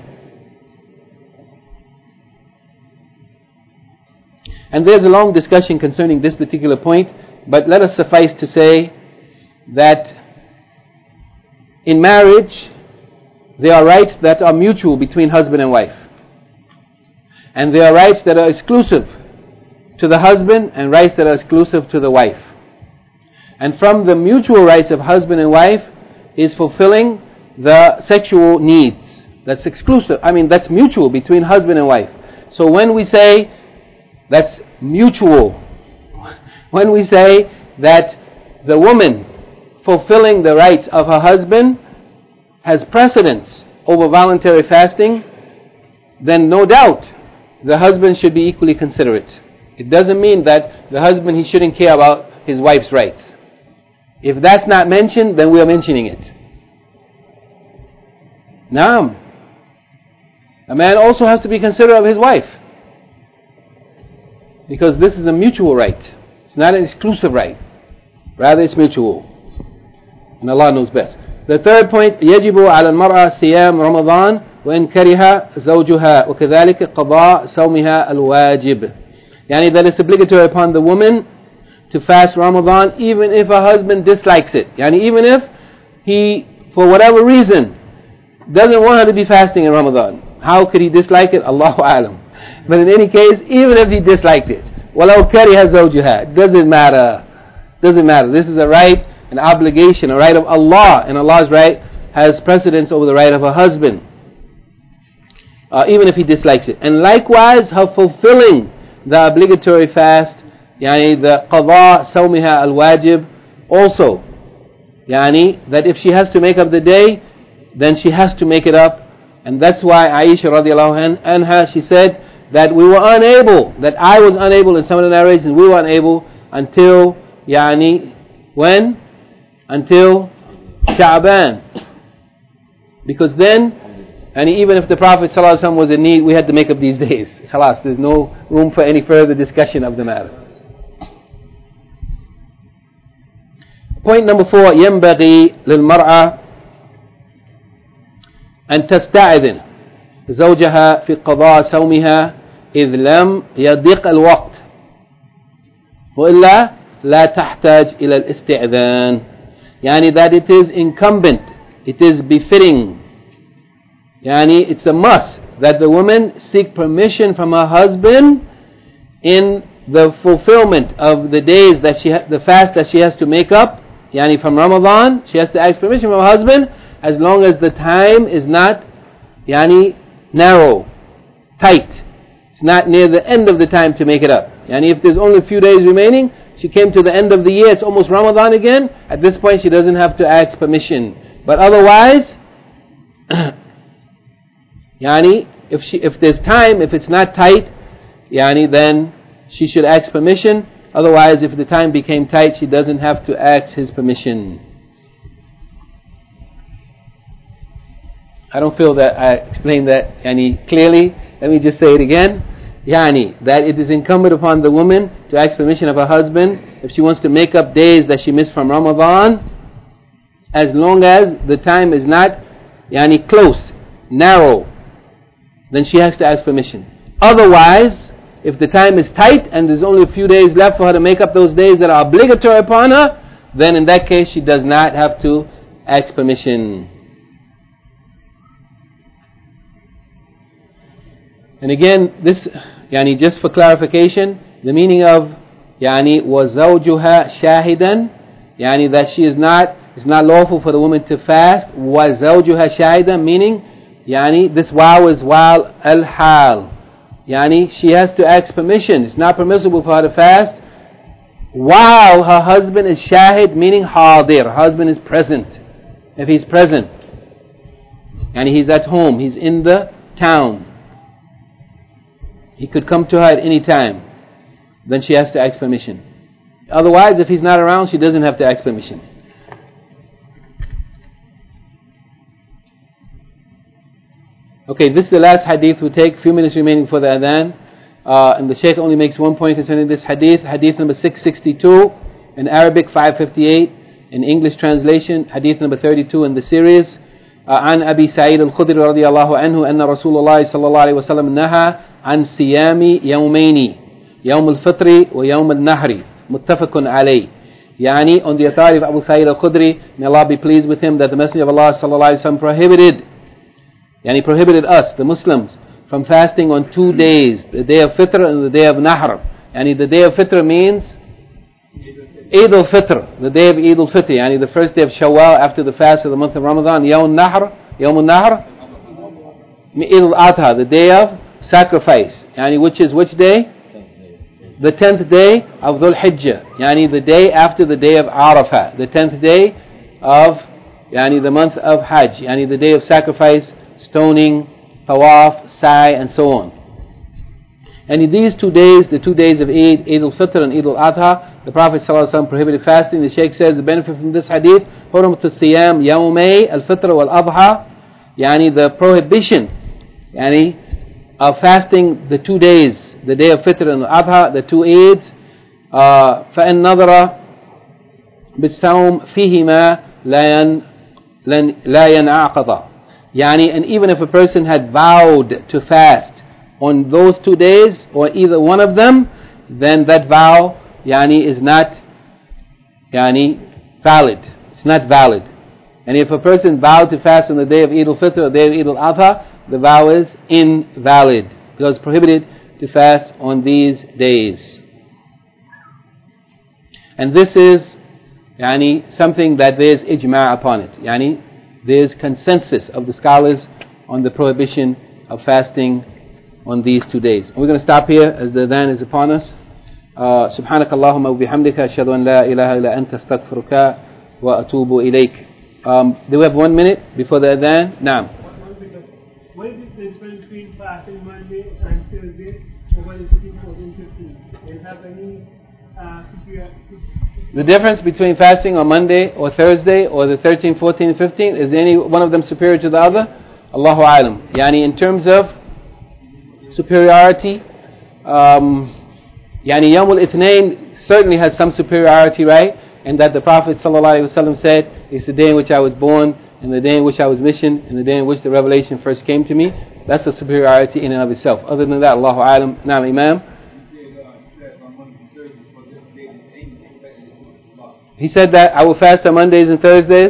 And there's a long discussion concerning this particular point, but let us suffice to say that in marriage there are rights that are mutual between husband and wife, and there are rights that are exclusive to the husband and rights that are exclusive to the wife. And from the mutual rights of husband and wife is fulfilling the sexual needs. That's exclusive, I mean that's mutual between husband and wife. So when we say that's mutual, when we say that the woman fulfilling the rights of her husband has precedence over voluntary fasting, then no doubt the husband should be equally considerate. It doesn't mean that the husband, he shouldn't care about his wife's rights. If that's not mentioned, then we are mentioning it. Naam. A man also has to be considerate of his wife, because this is a mutual right. It's not an exclusive right. Rather, it's mutual. And Allah knows best. The third point, يجب على المرأة صيام رمضان وإن كره زوجها وكذلك قضاء صومها الواجب. Yani that it's obligatory upon the woman to fast Ramadan even if her husband dislikes it. Yani even if he, for whatever reason, doesn't want her to be fasting in Ramadan. How could he dislike it? Allahu A'lam. But in any case, even if he disliked it, وَلَوْ كَرِهَ زَوْجُهَا, doesn't matter. Doesn't matter. This is a right, an obligation, a right of Allah, and Allah's right has precedence over the right of her husband, uh, even if he dislikes it. And likewise, her fulfilling the obligatory fast, yani the qada sawmiha al-wajib, also, yani that if she has to make up the day, then she has to make it up. And that's why Aisha radiallahu anha, she said that we were unable, that I was unable in some of the narrations, we were unable until, yani, when? Until Sha'ban. Because then, and even if the Prophet ﷺ was in need, we had to make up these days. Khalas, there's no room for any further discussion of the matter. Point number four, ينبغي للمرأة أن تستأذن زوجها في قضاء صومها إذ لم يضيق الوقت وإلا لا تحتاج إلى الاستئذان. يعني that it is incumbent, it is befitting, yani it's a must that the woman seek permission from her husband in the fulfillment of the days that she ha- the fast that she has to make up yani from Ramadan, she has to ask permission from her husband as long as the time is not yani narrow, tight. It's not near the end of the time to make it up. Yani if there's only a few days remaining, she came to the end of the year, it's almost Ramadan again, at this point she doesn't have to ask permission. But otherwise, yani if she if there's time, if it's not tight, yani then she should ask permission. Otherwise, if the time became tight, she doesn't have to ask his permission. I don't feel that I explained that yani clearly. Let me just say it again. Yani, that it is incumbent upon the woman to ask permission of her husband if she wants to make up days that she missed from Ramadan, as long as the time is not yani close, narrow, then she has to ask permission. Otherwise, if the time is tight and there's only a few days left for her to make up those days that are obligatory upon her, then in that case she does not have to ask permission. And again, this, yani just for clarification, the meaning of yani وَزَوْجُهَا شَاهِدًا, yani that she is not, it's not lawful for the woman to fast. وَزَوْجُهَا شَاهِدًا, meaning yani this wow is wow al-hal. Yani she has to ask permission. It's not permissible for her to fast while her husband is shahid, meaning hadir. Her husband is present. If he's present, and he's at home, he's in the town, he could come to her at any time, then she has to ask permission. Otherwise, if he's not around, she doesn't have to ask permission. Okay, this is the last hadith we take. Few minutes remaining for the adhan. Uh, and the Shaykh only makes one point concerning this hadith. Hadith number six sixty-two, in Arabic five fifty-eight, in English translation, hadith number thirty-two in the series. عن أبي سعيد الخدري رضي الله عنه أن رسول الله صلى الله عليه وسلم نهى عن صيام يومين يوم الفطر ويوم النحر متفق عليه. يعني on the authority of Abu Sa'id al-Khudri, may Allah be pleased with him, that the Messenger of Allah صلى الله عليه وسلم prohibited, yani prohibited us, the Muslims, from fasting on two days, the day of Fitr and the day of Nahr. Yani the day of Fitr means Eid al-Fitr, the day of Eid al-Fitr, yani the first day of Shawwal after the fast of the month of Ramadan. Yawm Nahr, Yawm al-Nahr, Eid al-Adha, the day of sacrifice, yani which is which day? The tenth day of Dhul Hijjah, yani the day after the day of Arafah, the tenth day of yani the month of Hajj, yani the day of sacrifice, stoning, tawaf, sa'i, and so on. And in these two days, the two days of Eid, Eid al-Fitr and Eid al-Adha, the Prophet ﷺ prohibited fasting. The Shaykh says the benefit from this hadith, حرمة الصيام يومي الفطر والأضحى, yani the prohibition, yani of fasting the two days, the day of Fitr and Adha, the two Eids. فإن نظر بالصوم فيهما لا ينعقض. Yani, and even if a person had vowed to fast on those two days, or either one of them, then that vow, yani, is not, yani, valid. It's not valid. And if a person vowed to fast on the day of Eid al-Fitr or the day of Eid al-Adha, the vow is invalid, because it's prohibited to fast on these days. And this is, yani, something that there is ijma' upon it. Yani, there is consensus of the scholars on the prohibition of fasting on these two days. And we're going to stop here as the adhan is upon us. سبحانك اللهم وبحمدك أشهد أن لا إله إلا أنت أستغفرك وأتوب إليك. Um, do we have one minute before the adhan? Naam. What is the difference between fasting Monday and Thursday over the thirteen, fourteen, fifteen? Do you have any uh, superior? The difference between fasting on Monday or Thursday or the thirteen, fourteen, fifteen, is any one of them superior to the other? Allahu A'lam. Yani in terms of superiority, um, yani Yawm al-Ithnain certainly has some superiority, right? And that the Prophet ﷺ said, it's the day in which I was born, and the day in which I was missioned, and the day in which the revelation first came to me. That's a superiority in and of itself. Other than that, Allahu A'lam. Naam, Imam. He said that I will fast on Mondays and Thursdays.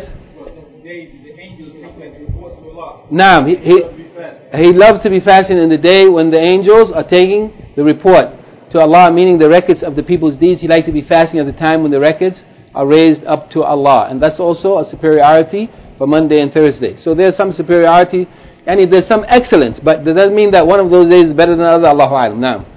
Naam, he, he, he loves to be fasting in the day when the angels are taking the report to Allah, meaning the records of the people's deeds. He liked to be fasting at the time when the records are raised up to Allah, and that's also a superiority for Monday and Thursday. So there's some superiority, and there's some excellence, but that doesn't mean that one of those days is better than the other. Allahu A'lam. Now.